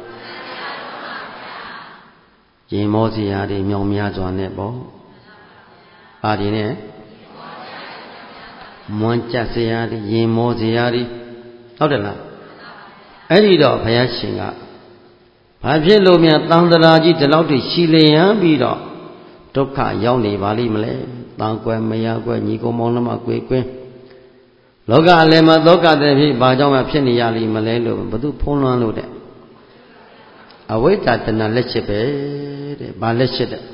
ရင်မောစရာတွေမြောင်များစွာနဲ့ပေါ့ပါဒီနဲ့မွန်းကြစရာတွေရင်မောစရာတွေဟုတ်တယ်လားအဲ့ဒီတော့ဘုရားရှင်ကဘာဖြစ်လို့များတန်တရာကြီးဒီလောက်ထိရှိလျာပြီးတော့ဒုက္ခရောက်နေပါလိမ့်မလဲတန်ကွယ်မရကွယ်ညီကိုမောင်နှမကွယ်ကွယ်လောကအလယ်မှာသောကတဲ့ဖြစ်ဘာကြောင့်မှဖြစ်နေရလိမ့်မလဲလို့ဘသူဖုံးလွှမ်းလို့တဲ့အဝိတ္တတဏလက်ချစ်ပဲတဲ့ဘာလက်ချစ်တဲ့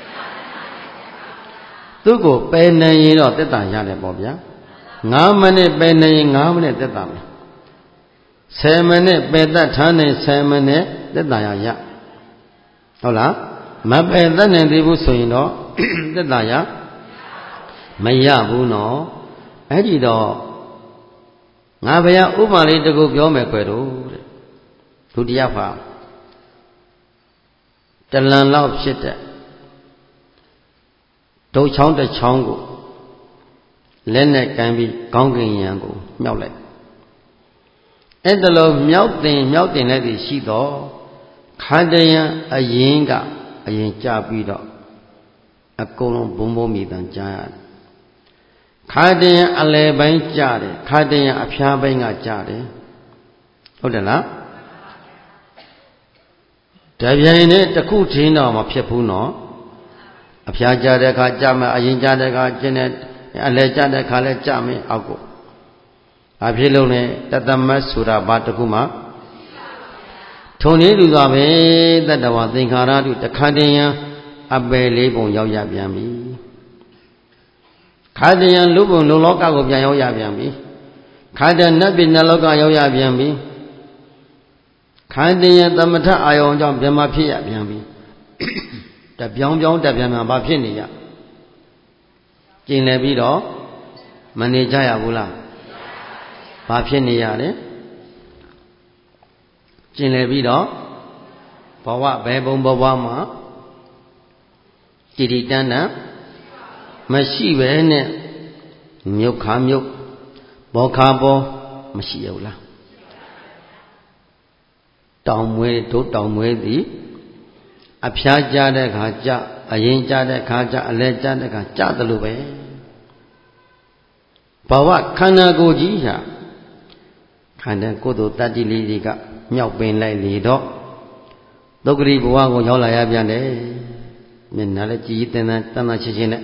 သူ့ကိုပယ်နိုင်ရင်တော့သက်သာရတယ်ပေါ့ဗျာ၅မိနစ်ပယ်နိုင်ရင်၅မိနစ်သက်သာမယ်ဆယ်မိနစ်ပယ်တတ်ထားနိုင်ဆယ်မိနစ်သက်သာရရဟုတ်လားမပယ်တတ်နိုင်သေးဘူးဆိုရင်တော့သက်သာရမရဘူးနော်အဲ့ဒီတော့ငါဘုရားဥပမာလေးတကူပြောမယ်ခွဲတော့တဲ့ဒုတိယပါတလန်လောက်ဖြစ်တဲ့ဒုတ်ချောင်းတစ်ချောင်းကိုလက်နဲ့ကန်ပြီးခေါင်းကင်ရံကိုမြောက်လိုက်အဲ့ဒါလိုမြောက်တင်မြောက်တင်လိုက်သည်ရှိတော့ခန္ဓာယံအရင်ကအရင်ကြပြီးတော့အကုန်လုံးဘုံဘုံမိတန်ကြားရတယ်ခါတည်းအလဲပိုင်းကြားတယ်ခါတည်းအဖျားပိုင်းကကြားတယ်ဟုတ်တယ်လားတပြိုင်နဲ့တစ်ခုချင်းတော့မဖြစ်ဘူးနော်အဖျားကြားတဲ့အခါကြားမယ်အရင်ကြားတဲ့အခါကျင်းတဲ့အလဲကြားတဲ့အခါလဲကြားမယ်အောက်ကိုဘာဖြစ်လို့လဲတသမတ်ဆိုတာဘာတစ်ခုမှထုံနေလူသာပဲတတ္တဝသင်္ခါရတုတခါတည်းယံအပယ်လေးပုံရောက်ရပြန်ပြီခါတည်းယံလူပုံလူလောကကိုပြန်ရောက်ရပြန်ပြီခါတည်းနတ်ပြည်နတ်လောကရောက်ရပြန်ပြီခါတည်းယံသမထအာယုံကြောင့်ဗြဟ္မာဖြစ်ရပြန်ပြီတပြောင်းပြောင်းတပြန်ပြန်ဘာဖြစ်နေရကျင်လည်ပြီးတော့မနေကြရဘူးလားဘာဖြစ်နေရလဲကျင်လည်ပြီးတော့ဘဝဘယ်ဘုံဘဝမှာတည်တည်တန်းတန်းမရှိပဲနဲ့မြုပ်ခါမြုပ်ဘောခါဘောမရှိရဘူးလားတောင်မွေးတို့တောင်မွေးသည်အဖျားကြတဲ့ခါကြအရင်ကြတဲ့ခါကြအလဲကြတဲ့ခါကြတယ်လို့ပဲဘဝခန္ဓာကိုယ်ကြီးဟာခန္ဓာကိုယ်တို့တတ္တိလေးတွေကမြောက်ပင်လိုက်လေတော့ဒုက္ခရိဘဝကိုရောက်လာရပြန်တယ်မျက်နှာလည်းကြည်တင်တဲ့တန်တချင်းချင်းနဲ့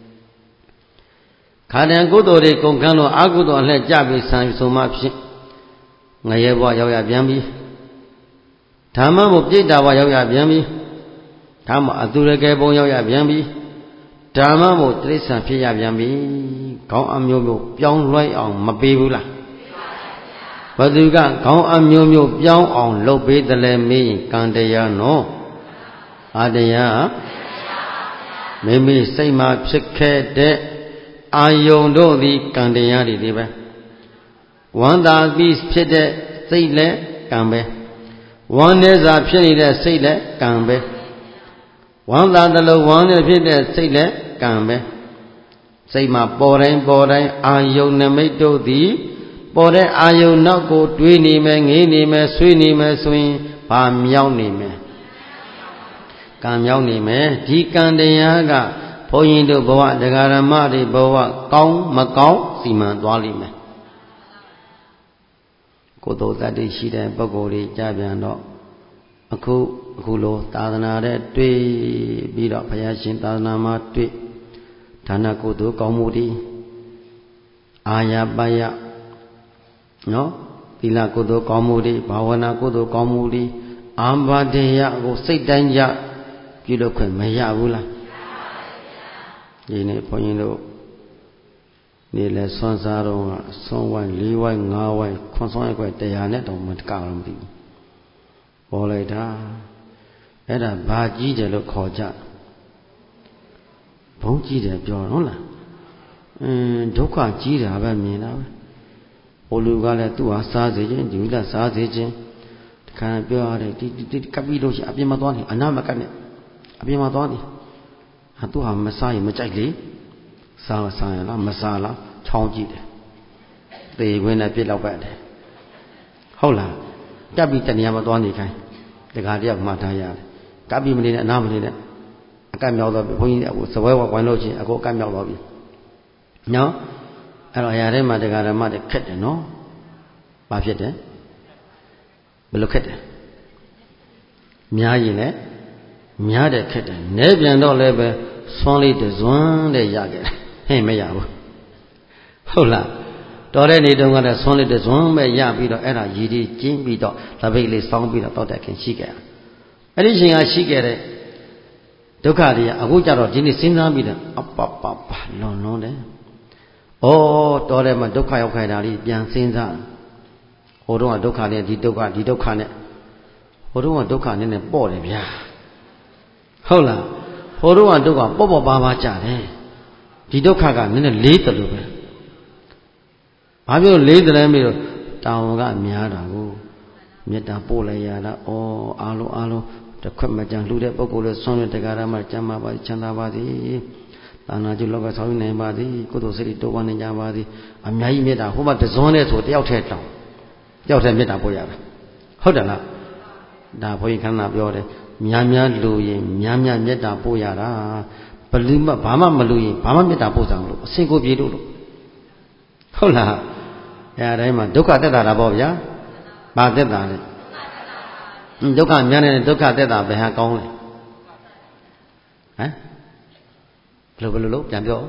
ခန္ဓာကိုယ်တို့တွေကုန်ခန်းလို့အာဟုသောအလှည့်ကြပြီးဆံဆိုမှဖြစ်ငရဲဘဝရောက်ရပြန်ပြီဓမ္မဘုပြိတ္တာဘဝရောက်ရပြန်ပြီဓမ္မအသူရကယ်ဘုံရောက်ရပြန်ပြီဓမ္မဘုတိရစ္ဆာန်ဖြစ်ရပြန်ပြီခေါင်းအမျိုးမျိုးပြောင်းလဲအောင်မပေးဘူးလားဘသူကခေါင်းအမျိုးမျိုးပြောင်းအောင်လုပ်ပေးတယ်လဲမေးရင်ကံတရားနော်အာတရားမိမိစိတ်မှာဖြစ်ခဲ့တဲ့အာယုန်တို့သည်ကံတရားတွေပဲဝန္တာပြီးဖြစ်တဲ့စိတ်လည်းကံပဲဝမ်းနေစာဖြစ်နေတဲ့စိတ်လည်းကံပဲဝမ်းသာတယ်လို့ဝမ်းနေဖြစ်တဲ့စိတ်လည်းကံပဲစိတ်မှာပေါ်တိုင်းပေါ်တိုင်းအာယုန်နမိတ်တို့သည်ပေါ်တဲ့အာယုန်နောက်ကိုတွေးနေမယ်ငေးနေမယ်ဆွေးနေမယ်ဆိုရင်ဘာမြောက်နေမယ်ကံမြောက်နေမယ်ဒီကံတရားကဘုန်းကြီးတို့ဘဝတရားဓမ္မတွေဘဝကောင်းမကောင်းစီမံသွားလိမ့်မယ်ကိုယ်တော်တတ်သိရှိတဲ့ပုဂ္ဂိုလ်တွေကြပြန်တော့အခုအခုလိုသာသနာတဲ့တွေ့ပြီးတော့ဘုရားရှင်သာသနာမှာတွေ့ဒါနကုသိုလ်ကောင်းမှုတွေအာရပါယနော်သီလကုသိုလ်ကောင်းမှုတွေဘာဝနာကုသိုလ်ကောင်းမှုတွေအာဘာဒေယကိုစိတ်တိုင်းကြပြုလုပ်ခွင့်မရဘူးလားဒီနေ့ဘုန်းကြီးတို့နေ့လဲဆွမ်းစားတော့ဆွမ်းဝိုင်းလေးဝိုင်းငါးဝိုင်းခွန်ဆောင်ရွက်တရားနဲ့တော့မတကောင်းမသိဘူးပေါ်လိုက်တာအဲ့ဒါဘာကြီးတယ်လို့ခေါ်ကြဘုံကြီးတယ်ပြောဟုတ်လားအင်းဒုက္ခကြီးတာပဲမြင်တာပဲဟိုလူကလည်းသူ့ဟာစားစေခြင်းဒီလူကစားစေခြင်းတခါပြောရတယ်ဒီဒီကပ်ပြီးလို့ရှိအပြင်မှာသွားနေအနာမကတ်နဲ့အပြင်မှာသွားနေဟာသူ့ဟာမစားရင်မကြိုက်လေစားစားရလားမစားလားချောင်းကြည့်တယ်သေခွင်းနဲ့ပြစ်တော့ပဲတယ်ဟုတ်လားကပ်ပြီးတနေရာမှာသွားနေခိုင်းတခါတယောက်မှထားရတယ်ကပ်ပြီးမနေနဲ့အနာမနေနဲ့အကတ်မြောက်တော့ပြီဘုန်းကြီးအခုစပွဲဝိုင်းလို့ချင်းအခုအကတ်မြောက်တော့ပြီနော်အဲ့တော့အရာထဲမှာတရားဓမ္မတွေခက်တယ်နော်ဘာဖြစ်တယ်ဘယ်လိုခက်တယ်များရင်လည်းများတယ်ခက်တယ်နဲပြန်တော့လည်းပဲဆွမ်းလေးတဇွန်းတဲ့ရခဲ့တယ်ဟဲ့မရဘူးဟုတ်လားတော်တဲ့နေတုန်းကလည်းဆွမ်းလေးတဇွန်းပဲရပြီးတော့အဲ့ဒါရည်ဒီကျင်းပြီးတော့လက်ပိတ်လေးစောင်းပြီးတော့တောက်တဲ့ခင်ရှိခဲ့အဲ့ဒီချိန်ကရှိခဲ့တဲ့ဒုက္ခတွေကအခုကြတော့ဒီနေ့စဉ်းစားပြီးတော့အပပပလွန်လွန်တယ်ဩတော်တယ်မှာဒုက္ခရောက်ခိုင်းတာလေးပြန်စဉ်းစားဟိုတုန်းကဒုက္ခနဲ့ဒီဒုက္ခဒီဒုက္ခနဲ့ဟိုတုန်းကဒုက္ခနဲ့နဲ့ပေါ့တယ်ဗျာဟုတ်လားဟိုတုန်းကဒုက္ခပေါ့ပေါ့ပါပါကြတယ်ဒီဒုက္ခကနည်းနည်းလေးတယ်လို့ပဲဘာဖြစ်လို့လေးတယ်လဲမေးတော့တောင်ကများတာကိုမေတ္တာပို့လိုက်ရတာဩအားလုံးအားလုံးတစ်ခွက်မကြံလှူတဲ့ပုဂ္ဂိုလ်တွေဆွမ်းတဲ့တရားဓမ္မကျမ်းပါပါချမ်းသာပါသည်သာနာကျုလောကဆောင်နိုင်ပါသည်ကုသိုလ်စိတ်တိုးပွားနိုင်ကြပါသည်အများကြီးမေတ္တာဟိုမှာတဇွန်းနဲ့ဆိုတယောက်ထဲတောင်းတယောက်ထဲမေတ္တာပို့ရတာဟုတ်တယ်လားဒါဘုန်းကြီးခန္ဓာပြောတယ်များများလူရင်များများမေတ္တာပို့ရတာဘလူမဘာမှမလူရင်ဘာမှမေတ္တာပို့ဆောင်လို့အစင်ကိုပြေလို့လို့ဟုတ်လားအဲအတိုင်းမှာဒုက္ခတက်တာတာပေါ့ဗျာဘာတက်တာလဲဒုက္ခများနေတဲ့ဒုက္ခတက်တာဘယ်ဟာကောင်းလဲဟမ်ဘယ်လိုဘယ်လိုလို့ပြန်ပြော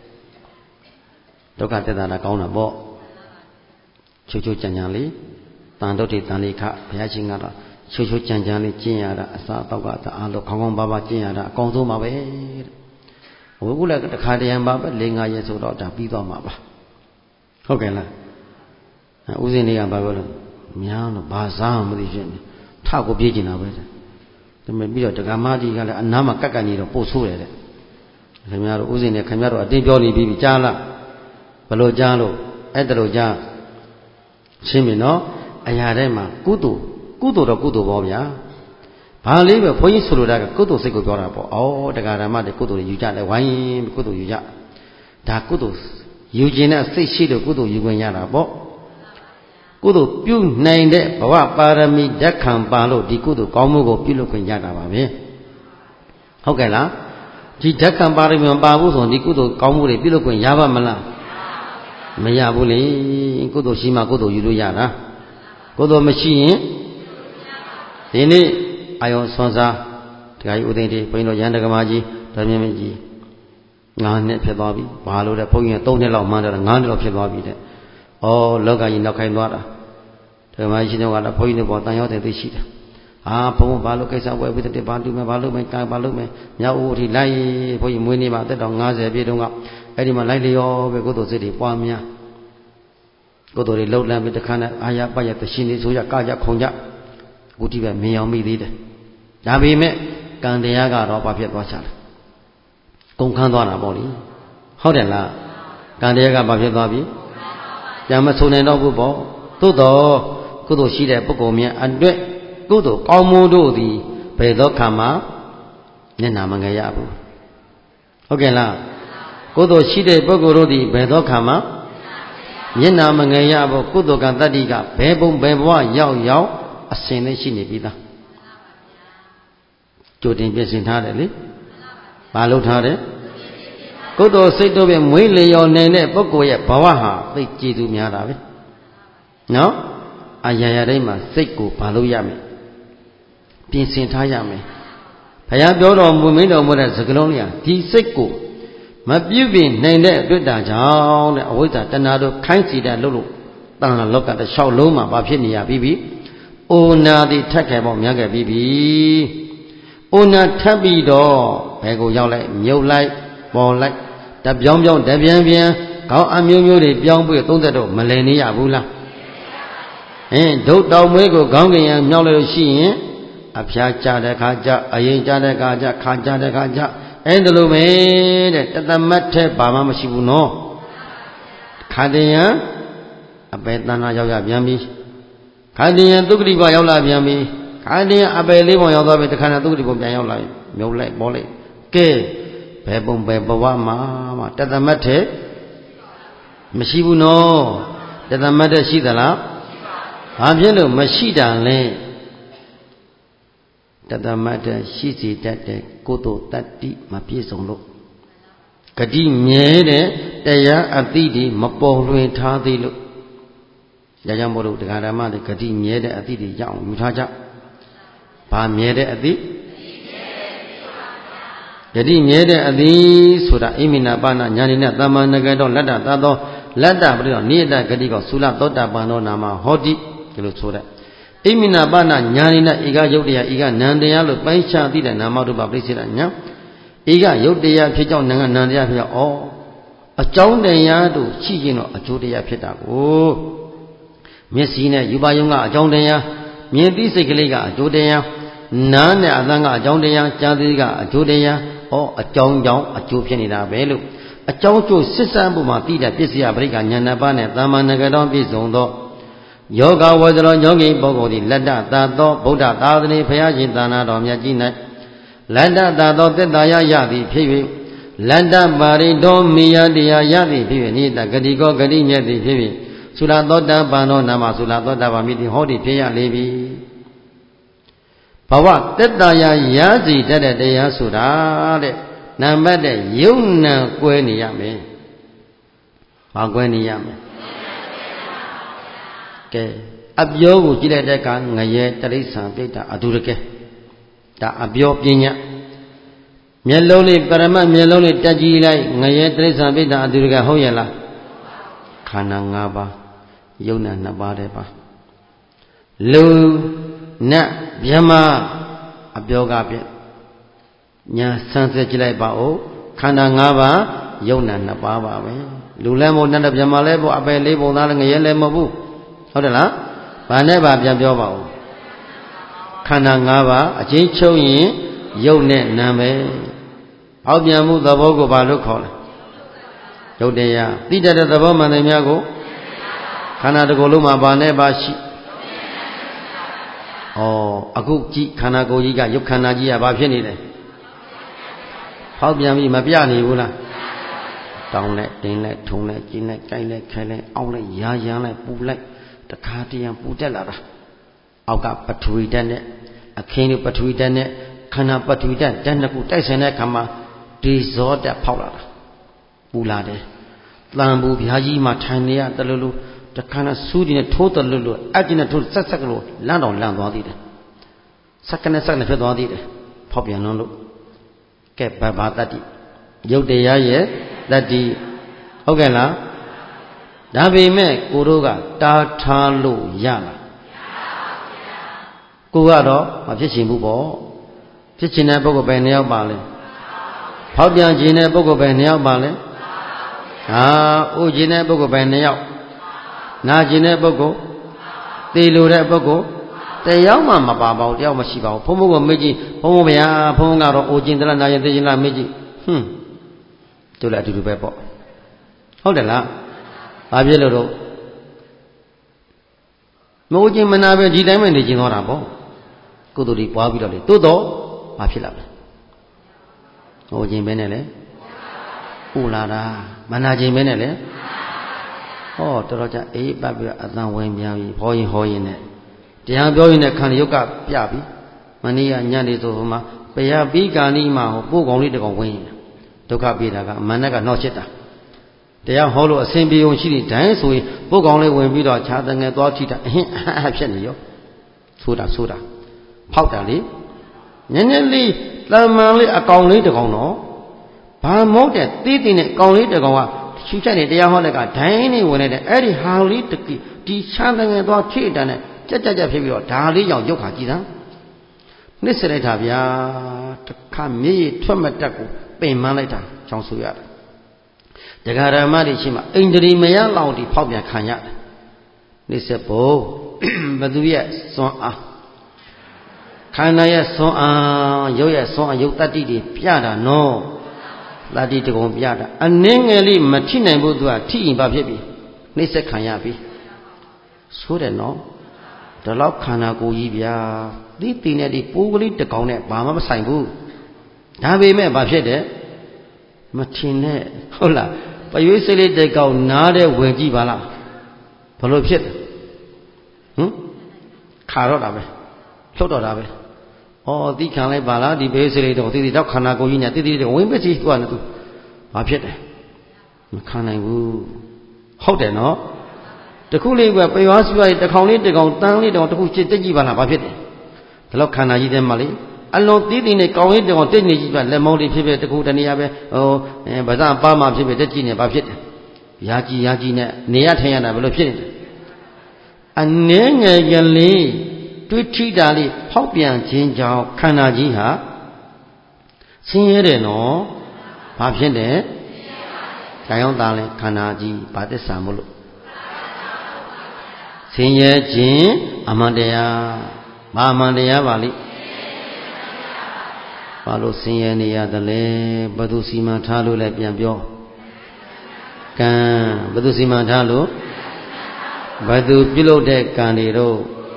ဒုက္ခတက်တာလားကောင်းတာပေါ့ချိုးချိုးကြံကြံလေးတန်တုတ်တိတန်လေးခဘုရားရှင်ကတော့ချိုးချိုးကြံကြံလေးကျင့်ရတာအစာတော့ကတအားလို့ခေါင်းခေါင်းပါပါကျင့်ရတာအကောင်းဆုံးပါပဲတဲ့ဟိုကလည်းတစ်ခါတည်းရံပါပဲ၄၅ရက်ဆိုတော့ဒါပြီးသွားမှာပါဟုတ်ကဲ့လားဥစဉ်လေးကဘာပြောလို့များလို့ဘာစားမှမသိဖြစ်နေထကိုပြေးကျင်တာပဲဒါပေမဲ့ပြီးတော့ဒကာမကြီးကလည်းအနားမှာကက်ကက်နေတော့ပို့ဆိုးတယ်တဲ့ခင်ဗျားတို့ဥစဉ်နဲ့ခင်ဗျားတို့အတင်းပြောနေပြီးကြားလားဘလို့ကြားလို့အဲ့တလို့ကြားရှင်းပြီနော်အရာထဲမှာကုသိုလ်ကုသိုလ်တော့ကုသိုလ်ပေါ့ဗျာဘာလေးပဲဘုန်းကြီးဆိုလိုတာကကုသိုလ်စိတ်ကိုပြောတာပေါ့ဩတရားဓမ္မတွေကုသိုလ်တွေယူကြတယ်ဝိုင်းကုသိုလ်ယူကြဒါကုသိုလ်ယူခြင်းနဲ့စိတ်ရှိလို့ကုသိုလ်ယူခွင့်ရတာပေါ့ကုသိုလ်ပြုနိုင်တဲ့ဘဝပါရမီဓာတ်ခံပါလို့ဒီကုသိုလ်ကောင်းမှုကိုပြုလုပ်ခွင့်ရတာပါပဲဟုတ်ကဲ့လားဒီဓာတ်ခံပါရမီမပါဘူးဆိုရင်ဒီကုသိုလ်ကောင်းမှုတွေပြုလုပ်ခွင့်ရပါမလားမရဘူးလေကုသိုလ်ရှိမှကုသိုလ်ယူလို့ရတာကုသိုလ်မရှိရင်ဒီနေ့အာယုံဆွမ်းစားဒကာကြီးဦးသိန်းတေဘုန်းကြီးတို့ရန်ဒကမာကြီးတော်မြင့်မြင့်ကြီးငါးနှစ်ဖြစ်သွားပြီဘာလို့လဲဘုန်းကြီးကသုံးနှစ်လောက်မှန်းတယ်ငါးနှစ်လောက်ဖြစ်သွားပြီတဲ့ဩလောကကြီးနောက်ခိုင်းသွားတာဒကမာကြီးရှင်တို့ကတော့ဘုန်းကြီးတို့ပေါ်တန်ရောက်တဲ့သိရှိတယ်အာဘုံဘာလို့ကိစ္စဝယ်ပြီးတဲ့ဘာတူမယ်ဘာလို့မယ်ကံဘာလို့မယ်မြောက်ဦးအထိလိုက်ဘုန်းကြီးမွေးနေမှာတက်တော့၅၀ပြည့်တုန်းကအဲ့ဒီမှာလိုက်လျောပဲကုသိုလ်စိတ်တွေပွားများကုသိုလ်တွေလှုပ်လှမ်းပြီးတခါနဲ့အာရပရတရှင်တွေဆိုရကကြခုံကြအခုဒီပဲမြင်အောင်မိသေးတယ်ဒါပေမဲ့ကံတရားကတော့ဘာဖြစ်သွားချလဲကုန်ခန်းသွားတာပေါ့လေဟုတ်တယ်လားကံတရားကဘာဖြစ်သွားပြီပြန်မဆုံနိုင်တော့ဘူးပေါ့သို့တော်ကုသိုလ်ရှိတဲ့ပုဂ္ဂိုလ်များအတွက်ကုသိုလ်ကောင်းမှုတို့သည်ဘယ်သောခါမှမျက်နာမငယ်ရဘူးဟုတ်ကဲ့လားကုသိုလ်ရှိတဲ့ပုဂ္ဂိုလ်တို့သည်ဘယ်သောခါမှမျက်နာမငယ်ရဘူးကုသိုလ်ကတတ္တိကဘယ်ပုံဘယ်ဘဝရောက်ရောက်အစဉ်လေးရှိနေပြီသားကြိုတင်ပြင်ဆင်ထားတယ်လေဘာလို့ထားတယ်ကုသိုလ်စိတ်တို့ပဲမွေးလျော်နေတဲ့ပုဂ္ဂိုလ်ရဲ့ဘဝဟာသိကြည်သူများတာပဲနော်အရာရာတိုင်းမှာစိတ်ကိုဘာလို့ရမယ်ပြင်ဆင်ထားရမယ်ဘုရားပြောတော်မူမိတော်မူတဲ့စကားလုံးလေးဟာဒီစိတ်ကိုမပြုပြင်နိုင်တဲ့အတွက်တာကြောင့်တဲ့အဝိဇ္ဇာတဏှာတို့ခိုင်းစီတဲ့လို့လို့တဏှာလောကတစ်လျှောက်လုံးမှာဘာဖြစ်နေရပြီးပြီအိုနာသည်ထက်ခဲ့ပေါ့များခဲ့ပြီးပြီအိုနာထပ်ပြီးတော့ဘယ်ကိုရောက်လိုက်မြုပ်လိုက်ပေါ်လိုက်တပြောင်းပြောင်းတပြန်ပြန်ခေါင်းအမျိုးမျိုးတွေပြောင်းပြီးသုံးသက်တော့မလည်နေရဘူးလားအင်းဒုတ်တောင်မွေးကိုခေါင်းကင်ရမြောက်လို့ရှိရင်အဖျားကြတဲ့ခါကြအရင်ကြတဲ့ခါကြခါကြတဲ့ခါကြအဲ့ဒါလိုပဲတဲ့တသမတ်ထဲဘာမှမရှိဘူးနော်ခါတည်းရန်အပေတဏှာရောက်ရပြန်ပြီခါတည်းရန်သုက္တိဘရောက်လာပြန်ပြီခါတည်းရန်အပေလေးပုံရောက်သွားပြီတခါနဲ့သုက္တိဘပြန်ရောက်လာပြီမြုပ်လိုက်ပေါ်လိုက်ကဲဘယ်ပုံဘယ်ဘဝမှာမှတသမတ်ထဲမရှိဘူးနော်တသမတ်ထဲရှိသလားဘာဖြစ်လို့မရှိတာလဲတသမတ်ထဲရှိစီတတ်တဲ့ကုသိုလ်တတ္တိမပြည့်စုံလို့ဂတိမြဲတဲ့တရားအသိတွေမပေါ်လွင်ထားသေးလို့ဒါကြောင့်မို့လို့တရားဓမ္မတွေဂတိမြဲတဲ့အသိတွေရအောင်ယူထားကြဘာမြဲတဲ့အသိဂတိမြဲတဲ့အသိဆိုတာအိမိနာပါဏညာနေနဲ့သမ္မာနဂတောလက်တသာသောလက်တပရိယောနိယတဂတိကောသုလသောတာပန်သောနာမဟောတိဒီလိုဆိုတဲ့အိမိနာပါဏညာနေနဲ့ဧကယုတ်တရားဧကနံတရားလို့ပိုင်းခြားသိတဲ့နာမရူပပရိစ္ဆေဒညာဧကယုတ်တရားဖြစ်ကြောင်းနံကနံတရားဖြစ်ကြောင်းဩအကြောင်းတရားတို့ရှိရင်တော့အကျိုးတရားဖြစ်တာကိုမျက်စိနဲ့ယူပါယုံကအကြောင်းတရားမြင်သိစိတ်ကလေးကအကျိုးတရားနားနဲ့အသံကအကြောင်းတရားကြားသိကအကျိုးတရားဩအကြောင်းကြောင့်အကျိုးဖြစ်နေတာပဲလို့အကြောင်းကျိုးစစ်စံမှုမှာသိတဲ့ပစ္စယပရိက္ခဉာဏ်ပါနဲ့သမ္မာနဂတောပြည့်စုံသောယောဂဝေဒရောယောဂီပုဂ္ဂိုလ်သည်လက်တသာသောဗုဒ္ဓသာသနာဘုရားရှင်သာနာတော်မြတ်ကြီး၌လက်တသာသောသက်သာရရသည်ဖြစ်၍လက်တပါရိတောမိယတရားရသည်ဖြစ်၍နိတဂတိကောဂတိမြတ်သည်ဖြစ်၍သုလသောတာပန်သောနာမသုလသောတာပန်မိသည်ဟောသည်ဖြစ်ရလေပြီဘဝတက်တာရရစီတတ်တဲ့တရားဆိုတာတဲ့နံပါတ်တဲ့ယုံနာကွဲနေရမယ်။ဘာကွဲနေရမလဲ။ကဲအပြောကိုကြည့်လိုက်တဲ့အခါငရဲတရိစ္ဆာန်ပြိတ္တာအတူတကယ်ဒါအပြောပညာမျက်လုံးလေးပရမတ်မျက်လုံးလေးတက်ကြည့်လိုက်ငရဲတရိစ္ဆာန်ပြိတ္တာအတူတကယ်ဟုတ်ရဲ့လားခန္ဓာ၅ပါးယုံနာနှစ်ပါးတည်းပါလူနတ်မြမအပြောကပြညာဆန်းစစ်ကြည့်လိုက်ပါဦးခန္ဓာ၅ပါးယုံနာနှစ်ပါးပါပဲလူလည်းမဟုတ်နတ်မြမလည်းမဟုတ်အပယ်လေးပုံသားလည်းငရဲလည်းမဟုတ်ဘူးဟုတ်တယ်လားဘာနဲ့ပါပြန်ပြောပါဦးခန္ဓာ၅ပါးအချင်းချုပ်ရင်ယုတ်နဲ့နာပဲအောက်ပြန်မှုသဘောကိုဘာလို့ခေါ်လဲယုတ်တရားသိတတ်တဲ့သဘောမှန်တယ်များကိုခန္ဓာတစ်ခုလုံးမှာဘာနဲ့ပါရှိဩအခုကြည့်ခန္ဓာကိုယ်ကြီးကယုတ်ခန္ဓာကြီးကဘာဖြစ်နေလဲဟောက်ပြန်ပြီးမပြနေဘူးလားတောင်းလိုက်တင်းလိုက်ထုံလိုက်ကျင်းလိုက်ကြိုက်လိုက်ခိုင်းလိုက်အောင်းလိုက်ရာရမ်းလိုက်ပူလိုက်တခါတည်းရန်ပူတက်လာတာအောက်ကပထဝီဓာတ်နဲ့အခင်းလေးပထဝီဓာတ်နဲ့ခန္ဓာပထဝီဓာတ်ဓာတ်နှစ်ခုတိုက်ဆိုင်တဲ့အခါမှာဒီဇောတက်ဖောက်လာတာပူလာတယ်တန်ဘူးဗျာကြီးမှထိုင်နေရတလူလူတခါနဲ့စူးဒီနဲ့ထိုးတလူလူအကျဉ်းနဲ့ထိုးဆက်ဆက်ကလို့လန့်တော်လန့်သွားသေးတယ်စက္ကနဲ့စက္ကနဲ့ဖြစ်သွားသေးတယ်ဖောက်ပြန်လုံးလို့ကဲဘဘာတတ္တိယုတ်တရားရဲ့တတ္တိဟုတ်ကဲ့လားဒါပေမဲ့ကိုတို့ကတာထားလို့ရလားကိုကတော့မဖြစ်ချင်ဘူးပေါ့ဖြစ်ချင်တဲ့ပုဂ္ဂိုလ်ပဲနှစ်ယောက်ပါလဲဖောက်ပြန်ခြင်းတဲ့ပုဂ္ဂိုလ်ပဲနှစ်ယောက်ပါလဲဟာဥခြင်းတဲ့ပုဂ္ဂိုလ်ပဲနှစ်ယောက်နာခြင်းတဲ့ပုဂ္ဂိုလ်သေလိုတဲ့ပုဂ္ဂိုလ်တယောက်မှမပါပါဘူးတယောက်မရှိပါဘူးဘုံဘုံကမေ့ကြည့်ဘုံဘုံဗျာဘုံကတော့ဥခြင်းတလားနာခြင်းသေခြင်းလားမေ့ကြည့်ဟွန်းတို့လည်းအတူတူပဲပေါ့ဟုတ်တယ်လားဘာဖြစ်လို့တော့မဟုတ်ချင်းမနာပဲဒီတိုင်းပဲနေကျင်သွားတာပေါ့ကုသိုလ်တွေပွားပြီးတော့လေတိုးတော့ဘာဖြစ်လာလဲဟုတ်ချင်းပဲနဲ့လေပူလာတာမနာချင်းပဲနဲ့လေဟောတော်တော်ကြအေးပတ်ပြီးတော့အတန်ဝင်ပြန်ပြီဟောရင်ဟောရင်နဲ့တရားပြောရင်နဲ့ခန္ဓာယုတ်ကပြပြီမနေ့ကညနေဆိုဟိုမှာပယပိကာနိမှာဟိုပို့ကောင်လေးတကောင်ဝင်ဒုက္ခပြေတာကအမန္တကနှောက်ချစ်တာတရားဟောလို့အစဉ်ပြေုံရှိနေတိုင်းဆိုရင်ပုတ်ကောင်လေးဝင်ပြီးတော့ခြားတငယ်သွားထိတာအဟင်းအဖြစ်နေရောဆိုတာဆိုတာဖောက်တာလေညညလေးတမန်လေးအကောင်လေးတကောင်တော့ဘာမဟုတ်တဲ့တီးတီးနဲ့အကောင်လေးတကောင်ကရှူချက်နေတရားဟောတဲ့ကဒိုင်းနေဝင်နေတဲ့အဲ့ဒီဟာလေးတကီဒီခြားတငယ်သွားထိတာနဲ့ကြက်ကြက်ကြက်ဖြစ်ပြီးတော့ဒါလေးကြောင့်ရုပ်ခါကြည့်တာနှိစ္စလိုက်တာဗျာတခါမြေကြီးထွက်မတက်ကိုပင်မလိုက်တာချောင်းဆူရတယ်တရားဓမ္မတွေရှိမှအိန္ဒြေမရလောက်ဒီဖောက်ပြန်ခံရတယ်နှိစ္စဖို့ဘသူရဲ့စွမ်းအားခန္ဓာရဲ့စွမ်းအားရုပ်ရဲ့စွမ်းအားရုပ်တတ္တိတွေပြတာနော်တတ္တိတကုံပြတာအနည်းငယ်လေးမထိနိုင်ဘူးသူကထိရင်ဘာဖြစ်ပြီနှိစ္စခံရပြီဆိုးတယ်နော်ဒီလောက်ခန္ဓာကိုယ်ကြီးဗျာဒီတင်တဲ့ဒီပိုးကလေးတကောင်နဲ့ဘာမှမဆိုင်ဘူးဒါပေမဲ့ဘာဖြစ်တယ်မထင်နဲ့ဟုတ်လားပရွေးစိတ်လေးတကောင်နားတဲ့ဝင်ကြည့်ပါလားဘလို့ဖြစ်တယ်ဟမ်ခါတော့တာပဲဖြုတ်တော့တာပဲဩသိခံလိုက်ပါလားဒီပရွေးစိတ်လေးတော့သိသိတော့ခန္ဓာကိုယ်ကြီးညာသိသိတော့ဝင်ပစ္စည်းသွားနေသူဘာဖြစ်တယ်မခံနိုင်ဘူးဟုတ်တယ်နော်တခုလေးကပရွားစီပွားရေးတစ်ခေါင်လေးတစ်ကောင်တန်းလေးတောင်တခုချစ်တက်ကြည့်ပါလားဘာဖြစ်တယ်ဒါတော့ခန္ဓာကြီးထဲမှာလေအလုံးတီးတီးနဲ့ကောင်းရင်းတောင်တက်နေကြည့်ပါလက်မောင်းလေးဖြစ်ဖြစ်တခုတနေရာပဲဟိုဗဇာပါမှဖြစ်ဖြစ်တက်ကြည့်နေဘာဖြစ်တယ်ရာကြီးရာကြီးနဲ့နေရထိုင်ရတာဘယ်လိုဖြစ်နေလဲအနည်းငယ်ကလေးတွေးထိတာလေးဖောက်ပြန်ခြင်းကြောင့်ခန္ဓာကြီးဟာဆင်းရဲတယ်နော်ဘာဖြစ်တယ်ဆင်းရဲပါဘူးဒါကြောင့်သားလဲခန္ဓာကြီးဘာသစ္စာမို့လို့ဆင်းရဲခြင်းအမှန်တရားဘာအမှန်တရားပါလိဘာလို့ဆင်းရဲနေရတယ်လဲဘသူစီမံထားလို့လဲပြန်ပြောကံဘသူစီမံထားလို့ဘသူပြုလုပ်တဲ့ကံတွေတော့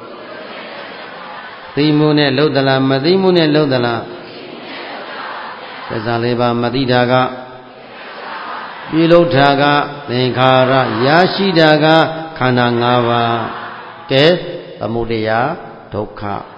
သိမှုနဲ့လှုပ်သလားမသိမှုနဲ့လှုပ်သလားသစ္စာလေးပါမသိတာကပြုလုပ်တာကသင်္ခါရရရှိတာကခန္ဓာ၅ပါးကဲသမုဒယဒုက္ခ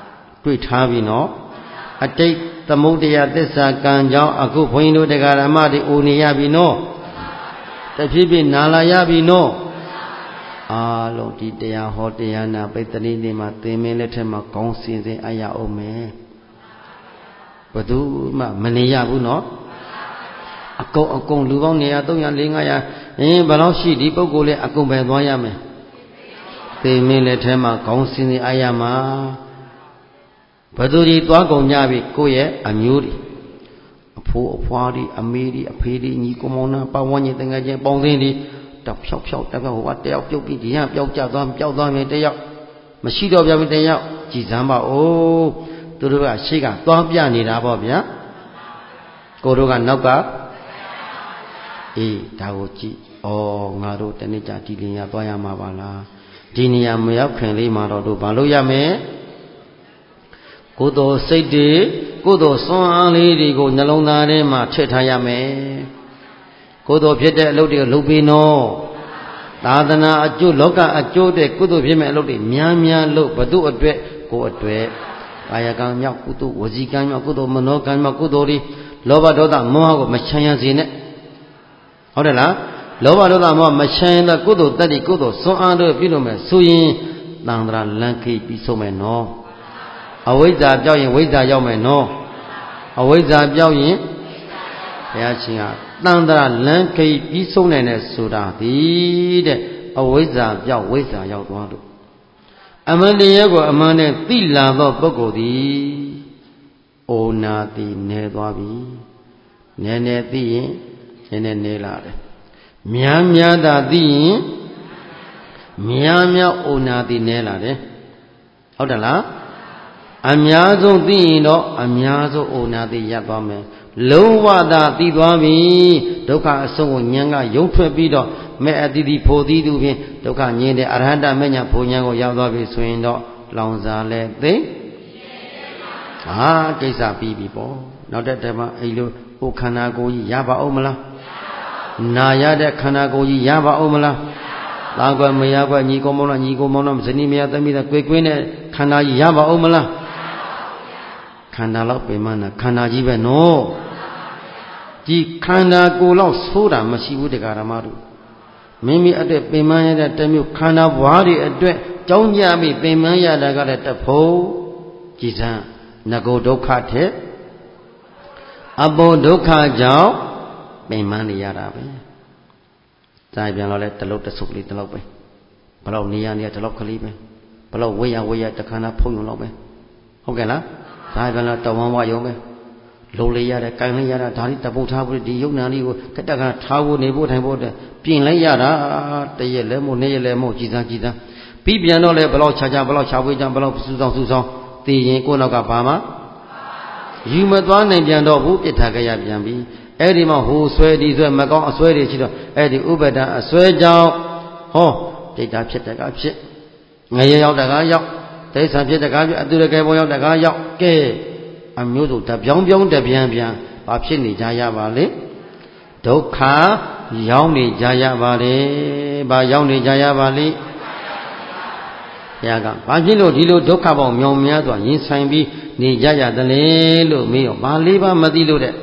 တွေ့ထားပြီနော်အတိတ်သမုဒ္ဒရာသစ္စာကံကြောင့်အခုဘုန်းကြီးတို့တရားဓမ္မတွေအိုနေရပြီနော်တဖြည်းဖြည်းနာလာရပြီနော်အားလုံးဒီတရားဟောတရားနာပိတ္တိနေမှာသင်မင်းလက်ထက်မှာကောင်းစင်စင်အရအောင်မယ်ဘယ်သူမှမနေရဘူးနော်အကုန်အကုန်လူပေါင်းနေရသုံးရာလေးငါးရာအင်းဘယ်လောက်ရှိဒီပုဂ္ဂိုလ်လဲအကုန်ပဲသွားရမယ်သင်မင်းလက်ထက်မှာကောင်းစင်စင်အရမှာဘယ်သူဒီသွားကုန်ကြပြီကိုယ့်ရဲ့အမျိုးတွေအဖိုးအဖွားတွေအမေတွေအဖေတွေညီကိုမောင်နှံပတ်ဝန်းကျင်တငယ်ချင်းပေါင်းသင်းတွေတောက်ဖြောက်ဖြောက်တက်ဖြောက်ဟိုကတယောက်ပြုတ်ပြီးဒီကပျောက်ကြသွားပျောက်သွားပြီတယောက်မရှိတော့ပြပြီတယောက်ကြည်စမ်းပါဦးသူတို့ကရှေ့ကသွားပြနေတာပေါ့ဗျာကိုတို့ကနောက်ကအေးဒါကိုကြည့်ဩငါတို့တနေ့ကြဒီလင်ရသွားရမှာပါလားဒီနေရာမရောက်ခင်လေးမှာတော့တို့ဘာလို့ရမယ်ကိုယ်တော်စိတ်တွေကိုယ်တော်စွမ်းအားလေးတွေကိုနှလုံးသားထဲမှာထည့်ထားရမယ်ကိုယ်တော်ဖြစ်တဲ့အလုပ်တွေကိုလုပ်ပြီးနော်သာသနာအကျိုးလောကအကျိုးတဲ့ကုသိုလ်ဖြစ်မဲ့အလုပ်တွေများများလုပ်ဘု து အတွက်ကိုယ်အတွက်ကာယကံမြောက်ကုသိုလ်ဝစီကံမြောက်ကုသိုလ်မနောကံမြောက်ကုသိုလ်တွေလောဘဒေါသမောဟကိုမချမ်းရစေနဲ့ဟုတ်တယ်လားလောဘဒေါသမောဟမချမ်းတဲ့ကုသိုလ်တတ္တိကုသိုလ်စွမ်းအားတို့ပြုလို့မယ်ဆိုရင်သံဃာလမ်းခိပြီးဆုံးမယ်နော်အဝိဇ္ဇာပြောက်ရင်ဝိဇ္ဇာရောက်မယ်နော်အဝိဇ္ဇာပြောက်ရင်ဘုရားရှင်ကတန်ត្រာလမ်းခိပြီးဆုံးနိုင်တဲ့ဆိုတာသည်တဲ့အဝိဇ္ဇာပြောက်ဝိဇ္ဇာရောက်သွားလို့အမှန်တရားကိုအမှန်နဲ့သိလာသောပုဂ္ဂိုလ်သည်အိုနာတိနေသွားပြီနည်းနည်းသိရင်နည်းနည်းနေလာတယ်များများသာသိရင်များများအိုနာတိနေလာတယ်ဟုတ်တယ်လားအများဆုံးသိရင်တော့အများဆုံးအိုနာတိရပ်သွားမယ်လုံးဝသာသိသွားပြီဒုက္ခအဆုံးကိုဉာဏ်ကယုံထွက်ပြီးတော့မဲ့အတိတိဖို့သီးသူဖြင့်ဒုက္ခငြင်းတဲ့အရဟတမညာဘုံဉာဏ်ကိုရောက်သွားပြီဆိုရင်တော့လောင်စာလဲသိဟာကိစ္စပြီးပြီပေါ့နောက်တဲ့တည်းမှာအဲ့လိုဟိုခန္ဓာကိုယ်ကြီးရပါအောင်မလားနာရတဲ့ခန္ဓာကိုယ်ကြီးရပါအောင်မလားသာကွယ်မရကွယ်ညီကောင်မောင်နှညီကောင်မောင်နှဇနီးမယားသမီးသားကွယ်ကွင်းတဲ့ခန္ဓာကြီးရပါအောင်မလားခန္ဓာလောက်ပင်မနာခန္ဓာကြီးပဲနော်ဒီခန္ဓာကိုယ်လောက်ဆိုးတာမရှိဘူးတရားဓမ္မတို့မိမိအတွက်ပင်မရတဲ့တမျိုးခန္ဓာဘွားတွေအတွက်ကြောင်းကြပြီးပင်မရတာကလည်းတဖို့ကြည်စမ်းငကိုဒုက္ခထက်အပေါ်ဒုက္ခကြောင့်ပင်မနေရတာပဲဒါပြန်တော့လဲတလုတ်တဆုပ်လေးတလုတ်ပဲဘလောက်နေရနေရတလုတ်ကလေးပဲဘလောက်ဝေးရဝေးရတခါနာဖုံးရုံလောက်ပဲဟုတ်ကဲ့လားဒါပြန်တော့တဝမ်းဝါရုံပဲလုံလေးရတယ်၊ကန်လေးရတာဒါလေးတပုတ်ထားဖို့ဒီယုံနာလေးကိုကတက်ကထားဖို့နေဖို့ထိုင်ဖို့အတွက်ပြင်လိုက်ရတာတရက်လဲမို့နေ့ရက်လဲမို့ကြည်စမ်းကြည်စမ်းပြီးပြန်တော့လဲဘလောက်ခြားခြားဘလောက်ခြားပွေးကြဘလောက်စူးစောင်းစူးစောင်းသိရင်ကိုယ့်နောက်ကဘာမှယူမသွားနိုင်ပြန်တော့ဘူးပြစ်ထားကြရပြန်ပြီအဲ့ဒီမှာဟိုဆွဲဒီဆွဲမကောင်းအဆွဲတွေရှိတော့အဲ့ဒီဥပဒံအဆွဲကြောင့်ဟောဒိဋ္ဌာဖြစ်တကဖြစ်ငရေရောက်တကရောက်ဒိဋ္ဌာဖြစ်တကဖြစ်အတုရကေဘောရောက်တကရောက်ကဲအမျိုးစုတပြောင်းပြောင်းတပြန်ပြန်ဘာဖြစ်နေကြရပါလဲဒုက္ခရောက်နေကြရပါလေဘာရောက်နေကြရပါလိဘုရားကဘာဖြစ်လို့ဒီလိုဒုက္ခပေါင်းမြောင်များစွာရင်ဆိုင်ပြီးနေကြရသလဲလို့မေးရောဘာလေးပါမသိလို့တဲ့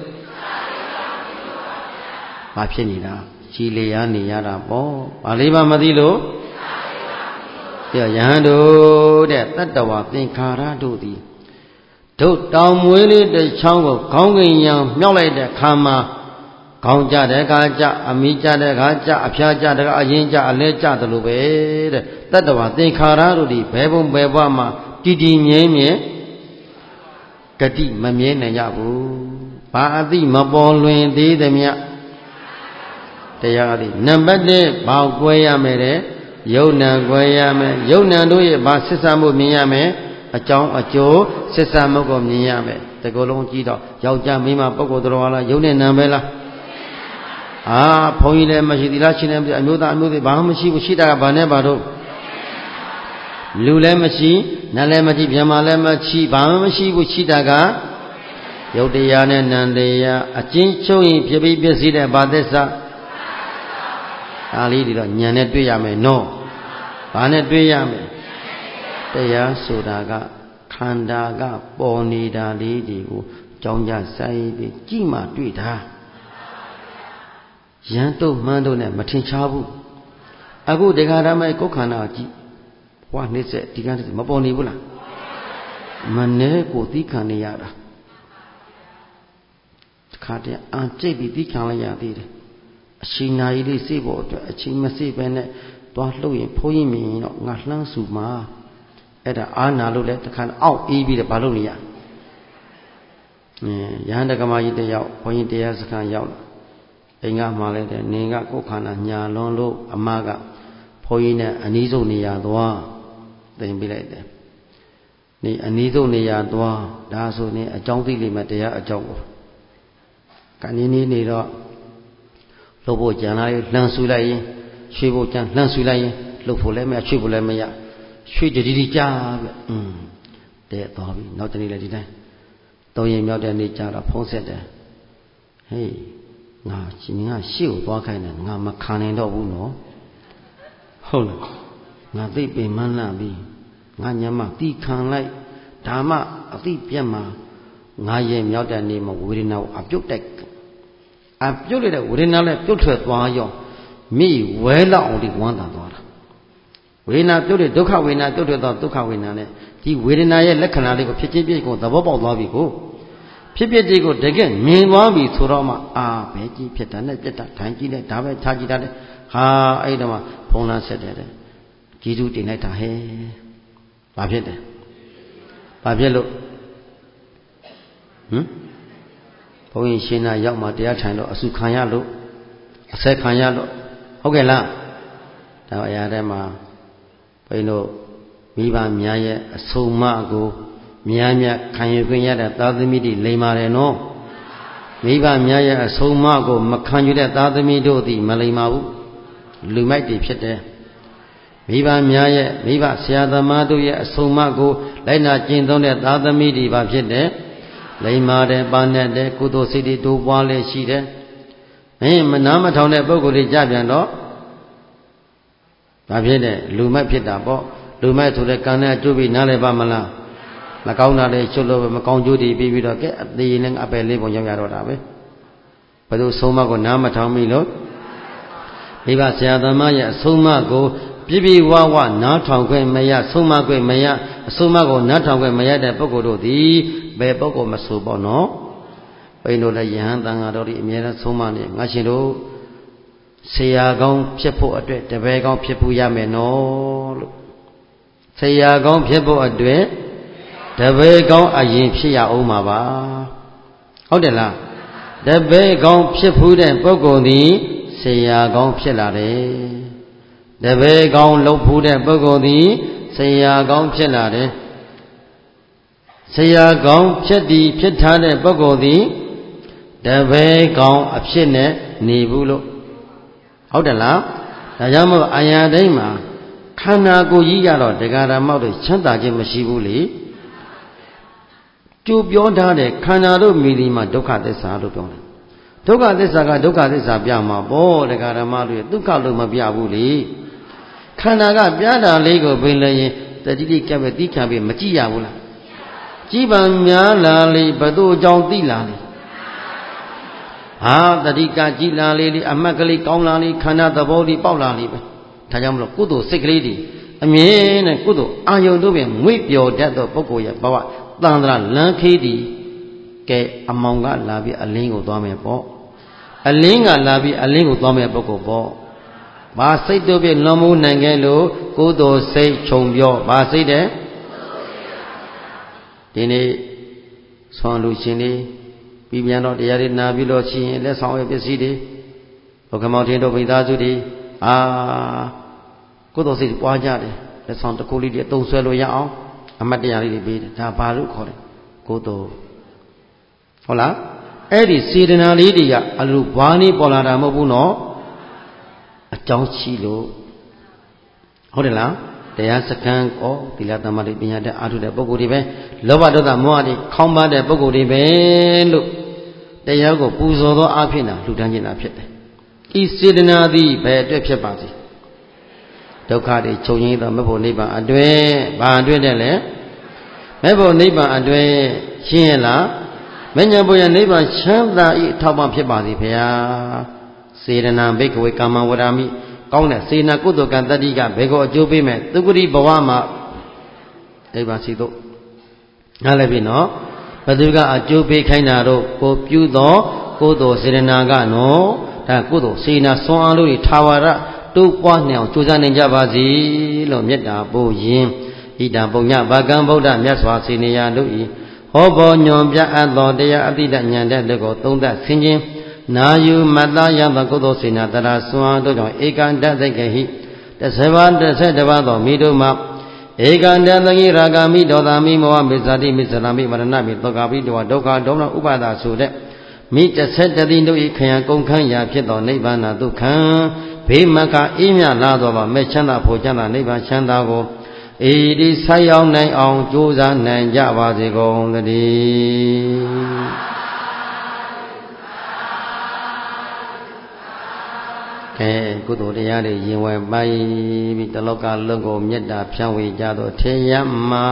ဘာဖြစ်နေတာကြည်လျာနေရတာပေါ့ဘာလေးပါမသိလို့ပြောယဟန်တို့တဲ့တတ္တဝသင်္ခါရတို့သည်ဒုတောင်မွေးလေးတစ်ချောင်းကိုခေါင်းကင်ရံမြောက်လိုက်တဲ့ခါမှာခေါင်းကြတဲ့ခါကြအမိကြတဲ့ခါကြအဖျားကြတဲ့ခါအရင်ကြအလဲကြတယ်လို့ပဲတဲ့တတ္တဝသင်္ခါရတို့ဒီဘယ်ဘုံဘယ်ဘဝမှာတည်တည်မြဲမြဲဂတိမမြဲနိုင်ကြဘူးဘာအသိမပေါ်လွင်သေးသည်မြတ်တရားသည်နံပါတ်တစ်ဘာကွဲရမယ်တဲ့ယုံနံကွဲရမယ်ယုံနံတို့ရဲ့ဘာဆက်ဆံမှုမြင်ရမယ်အကြောင်းအကျိုးဆက်ဆံမှုကိုမြင်ရမယ်တကူလုံးကြည့်တော့ယောက်ျားမိန်းမပုဂ္ဂိုလ်တော်လားယုံနဲ့နံပဲလားအာဘုန်းကြီးလည်းမရှိသီလားရှင်လည်းမရှိအမျိုးသားအမျိုးသမီးဘာမှမရှိဘူးရှိတာကဘာနဲ့ဘာတို့လူလည်းမရှိနတ်လည်းမရှိဗျမလည်းမရှိဘာမှမရှိဘူးရှိတာကယုတ်တရားနဲ့နံတရားအကျဉ်းချုပ်ရင်ဖြစ်ပြီးပြည့်စည်တဲ့ဘာသစ္စာဒါလေးဒီတော့ဉာဏ်နဲ့တွေ့ရမယ်နော်ဘာနဲ့တွေ့ရမယ်တရားဆိုတာကခ Khandaga Bonida Lady Jonja Sai Jima Twita Yanto Mandone Matin Chabu Agu Degarama Kokana What is it? Tigan Maboni Bula Mane Kotikaniara Katia Ante Bikanaya did. She naili sibo to a chimasi bene, Dwatlu in Poimi, Natlan Suma, at a Anna Lulet can out ebi the Balonia. Yandagama de Yao, Point de Ascan Yao, Inga Malete, Ninga Kokana, Nya Londo, Amaga, Poina, Anizo Nia Dwa, then be like them. Ni Anizo Nia Dwa, Daso ni a jonty limatea a job. Canini Niro. Lobo Janai, Lansulai, Shibo Jan, Lansulai, Lopoleme, Chibolemea, Sweet Didija, there, Bobby, not any lady there. Doing out any jar of Ponset. Hey, now, Chimina shield, Wakan, and Namakan and Uno. Hold, now they be Manabi, Nanyama, Di Kan like Dama, a deep Yama, Nayam out the name of Willing out a book deck. I purely that within a putrid wire, me well only one daughter. We not do the Duka, we not do the Duka winner. The within a lecanalic of Pipico, the Bobo Lovico. Pipico again, meanwhile, we to Roma, ah, Betty, Petana, Peta, Tangi, David, Taji, ah, Adama, Pona said that. Gidu dineta, hey, Babiette. Babiello. Hmm? Poin Shina Yama Dea Chino, a Sukayalo, a Sekayalo. Okay, la. Now I am Pino Miba Miaye, a Somago, Miamia, Kanyuya, that other midi, Lemareno. Miba Miaye, a Somago, Makanyu, that other mido, the Malimau, Lumati Pete. Miba Miaye, Miba Siada Maduya, a Somago, Lena Jindon, that other midi, Babjede. Laimade, Banade, Kudo City, do Wale, Shide. Eh, Manama Town, a Bogoli Jabiano. Babjede, Luma Pitabo, Luma to the Kana, Jubi, Nale Bamala. Macauna, the Cholo, Macon Judy, Bibi, the Ling Abel, on Yaro. But those Soma go Nama Town Milo. Viva Siada Maya, Soma go, Bibi Wawa, Natangue Maya, Soma Gue Maya, Soma go Natangue Maya, the Bogodo, the Bebo Masubo, no? We know that Yan Dangadori, Mera Somani, Machino, Sayagong, Piepo, the Vegon Piepu Yame, no. Sayagong Piepo Adre, the Vegon Ayim Pia Omaba. How the la? The Vegon Piepu and Bogoni, Sayagong Pielare. The Vegon Lopu and Bogoni, Sayagong Pielare. Sayagong Chedi Pietane Bogodi, the Vegon of Shine, Nibulo. How the la? The Yamo Ayadema, Kana go Yaro, the Garamau, Chanta Jimashibuli. Two beyond that, Kanado Milima, Doka de Sadopon. Doka de Saga, Doka de Sabiama, Bo, the Garamadu, Duka Lumabiabuli. Kanaga, Biada, Lego, Billy, the Didi Cavity can be Magia. Jiban Lali, Badu John D. Lali. Ah, the Dika Gila lady, a Magali Kaulani, Kanada body Paulani, Tayamlo Kudo, sick lady, a mean and Kudo, are you doing with your death of Pocoya, Bawa, Dandra, Lankedi, Ke Amonga Labi, a lingo dome po, a linga Labi, a lingo dome Poco po. Basay to be Lomu Nangelo, Kudo say Chombio, Basay de Dine Son Lucini, Bibiano, the Yari Nabilo, she, let's how a city. Okamotin of Vidazudi, ah, Kudo say Wajadi, let's on the Kuli, don't swallow yao, a Matiari bid, Tabaru call it, Kudo. Hola, Eddie Sidina Lydia, a Lubani Polada Mobuno. A Chilo Hodela, the Asakan or the Latamari behind the Atu de Bogodive, Lova da Moadi, Comba de Bogodive, look, the Yago Puzo Apina, Ludanina Pete. Is Sidina the bed de Pepati. Dokadi, Choni, the Mapo Neighbor, Adwe, Bandwele, မဲ့ဖို့နိဗ္ဗာန်အတွင်းရှင်းရလားမဉ္ဇဉ်ဘုရားနိဗ္ဗာန်ချမ်းသာဤထောက်ပံ့ဖြစ်ပါသည်ဖေဟာစေရနာဘိက္ခဝေကာမဝရမိကောင်းတဲ့စေနာကုသိုလ်ကံတတိကဘေကောအကျိုးပေးမဲ့သုဂတိဘဝမှာနိဗ္ဗာန်ရှိတော့နားလည်ပြီနော်ဘသူကအကျိုးပေးခိုင်းတာတော့ကိုပြုသောကုသိုလ်စေရနာကနော်ဒါကုသိုလ်စေနာဆွမ်းအားလို့ထာဝရတိုးပွားနေအောင်ကြိုးစားနိုင်ကြပါစေလို့မေတ္တာပို့ရင်ဣဒံပုညဘာကံဗုဒ္ဓမြတ်စွာစေနေရတို့ဤဟောဘောညွန်ပြအပ်သောတရားအတိတ်ဉာဏ်တဲ့တို့ကိုသုံးသပ်ဆင်ခြင်နာယူမတ္တယသောကုသိုလ်စေနာတရာဆွမ်းတို့ကြောင့်ဧကံတသိက္ခဟိတသဘာတဆတဘာသောမိတို့မှာဧကံတသကိရာဂမိဒေါသမိမောဟမိဇာတိမိဇရာမိမရဏမိသောကပိတောဒုက္ခဒေါမနဥပါဒဆိုတဲ့မိတဆက်တတိတို့ဤခယံကုန်ခန်းရာဖြစ်သောနိဗ္ဗာန်ဒုက္ခံဘေးမကအေးမြလာသောမဲ့ချမ်းသာဖို့ချမ်းသာနိဗ္ဗာန်ချမ်းသာကိုအေဒီဆိုင်ရောက်နိုင်အောင်ကြိုးစားနိုင်ကြပါစေကုန်သတည်းကဲကုသိုလ်တရားတွေရင်ဝယ်ပိုင်ပြီးတလောကလုံးကိုမေတ္တာဖြန့်ဝေကြသောထေရမှာ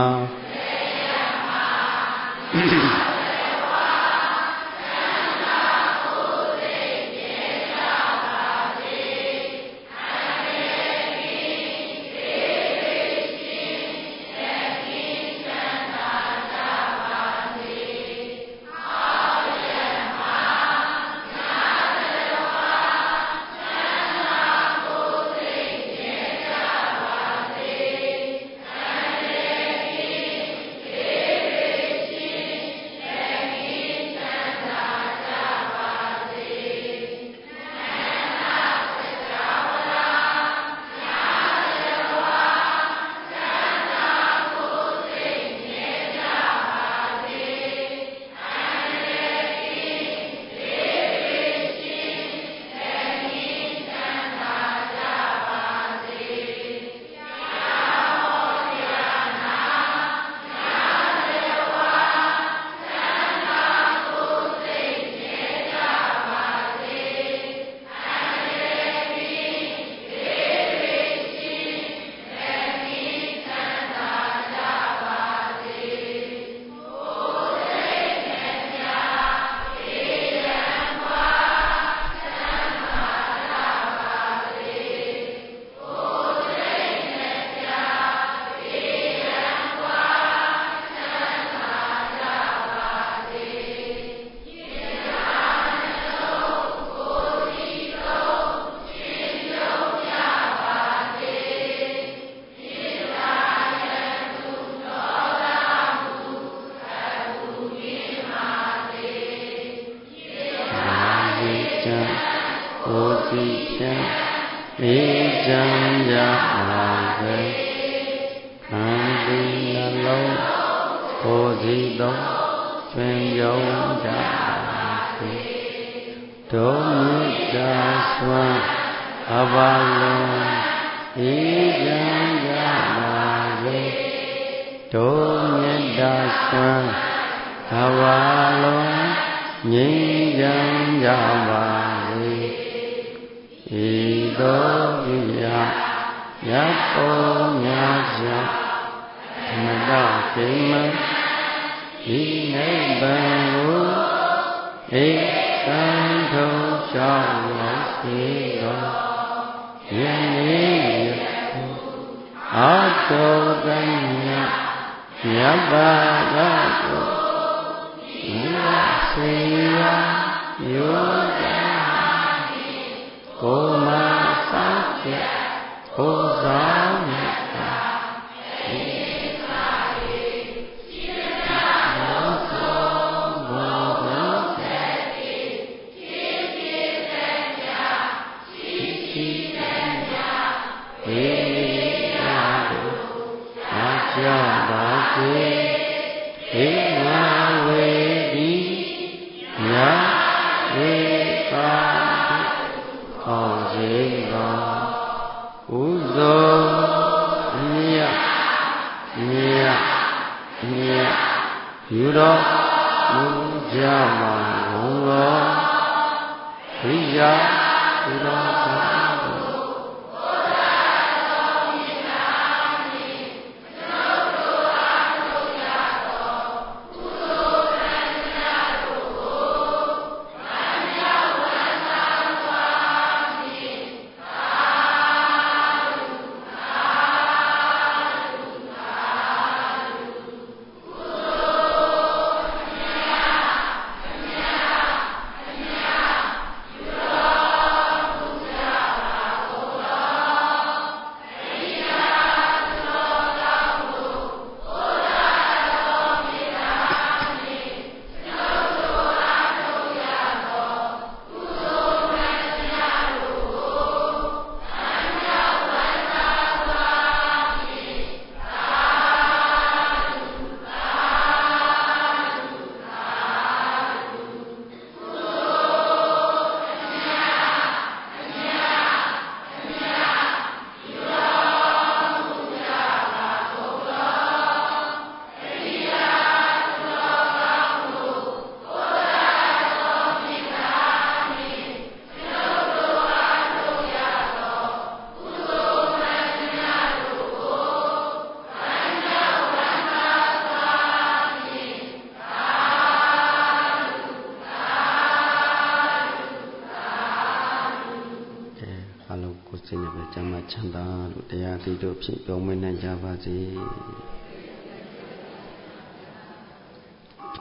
စိတ်နဲ့ပဲကျမ်းမှချမ်းသာလို့တရားသိတို့ဖြင့်ပြောင်းမွေးနိုင်ကြပါစေ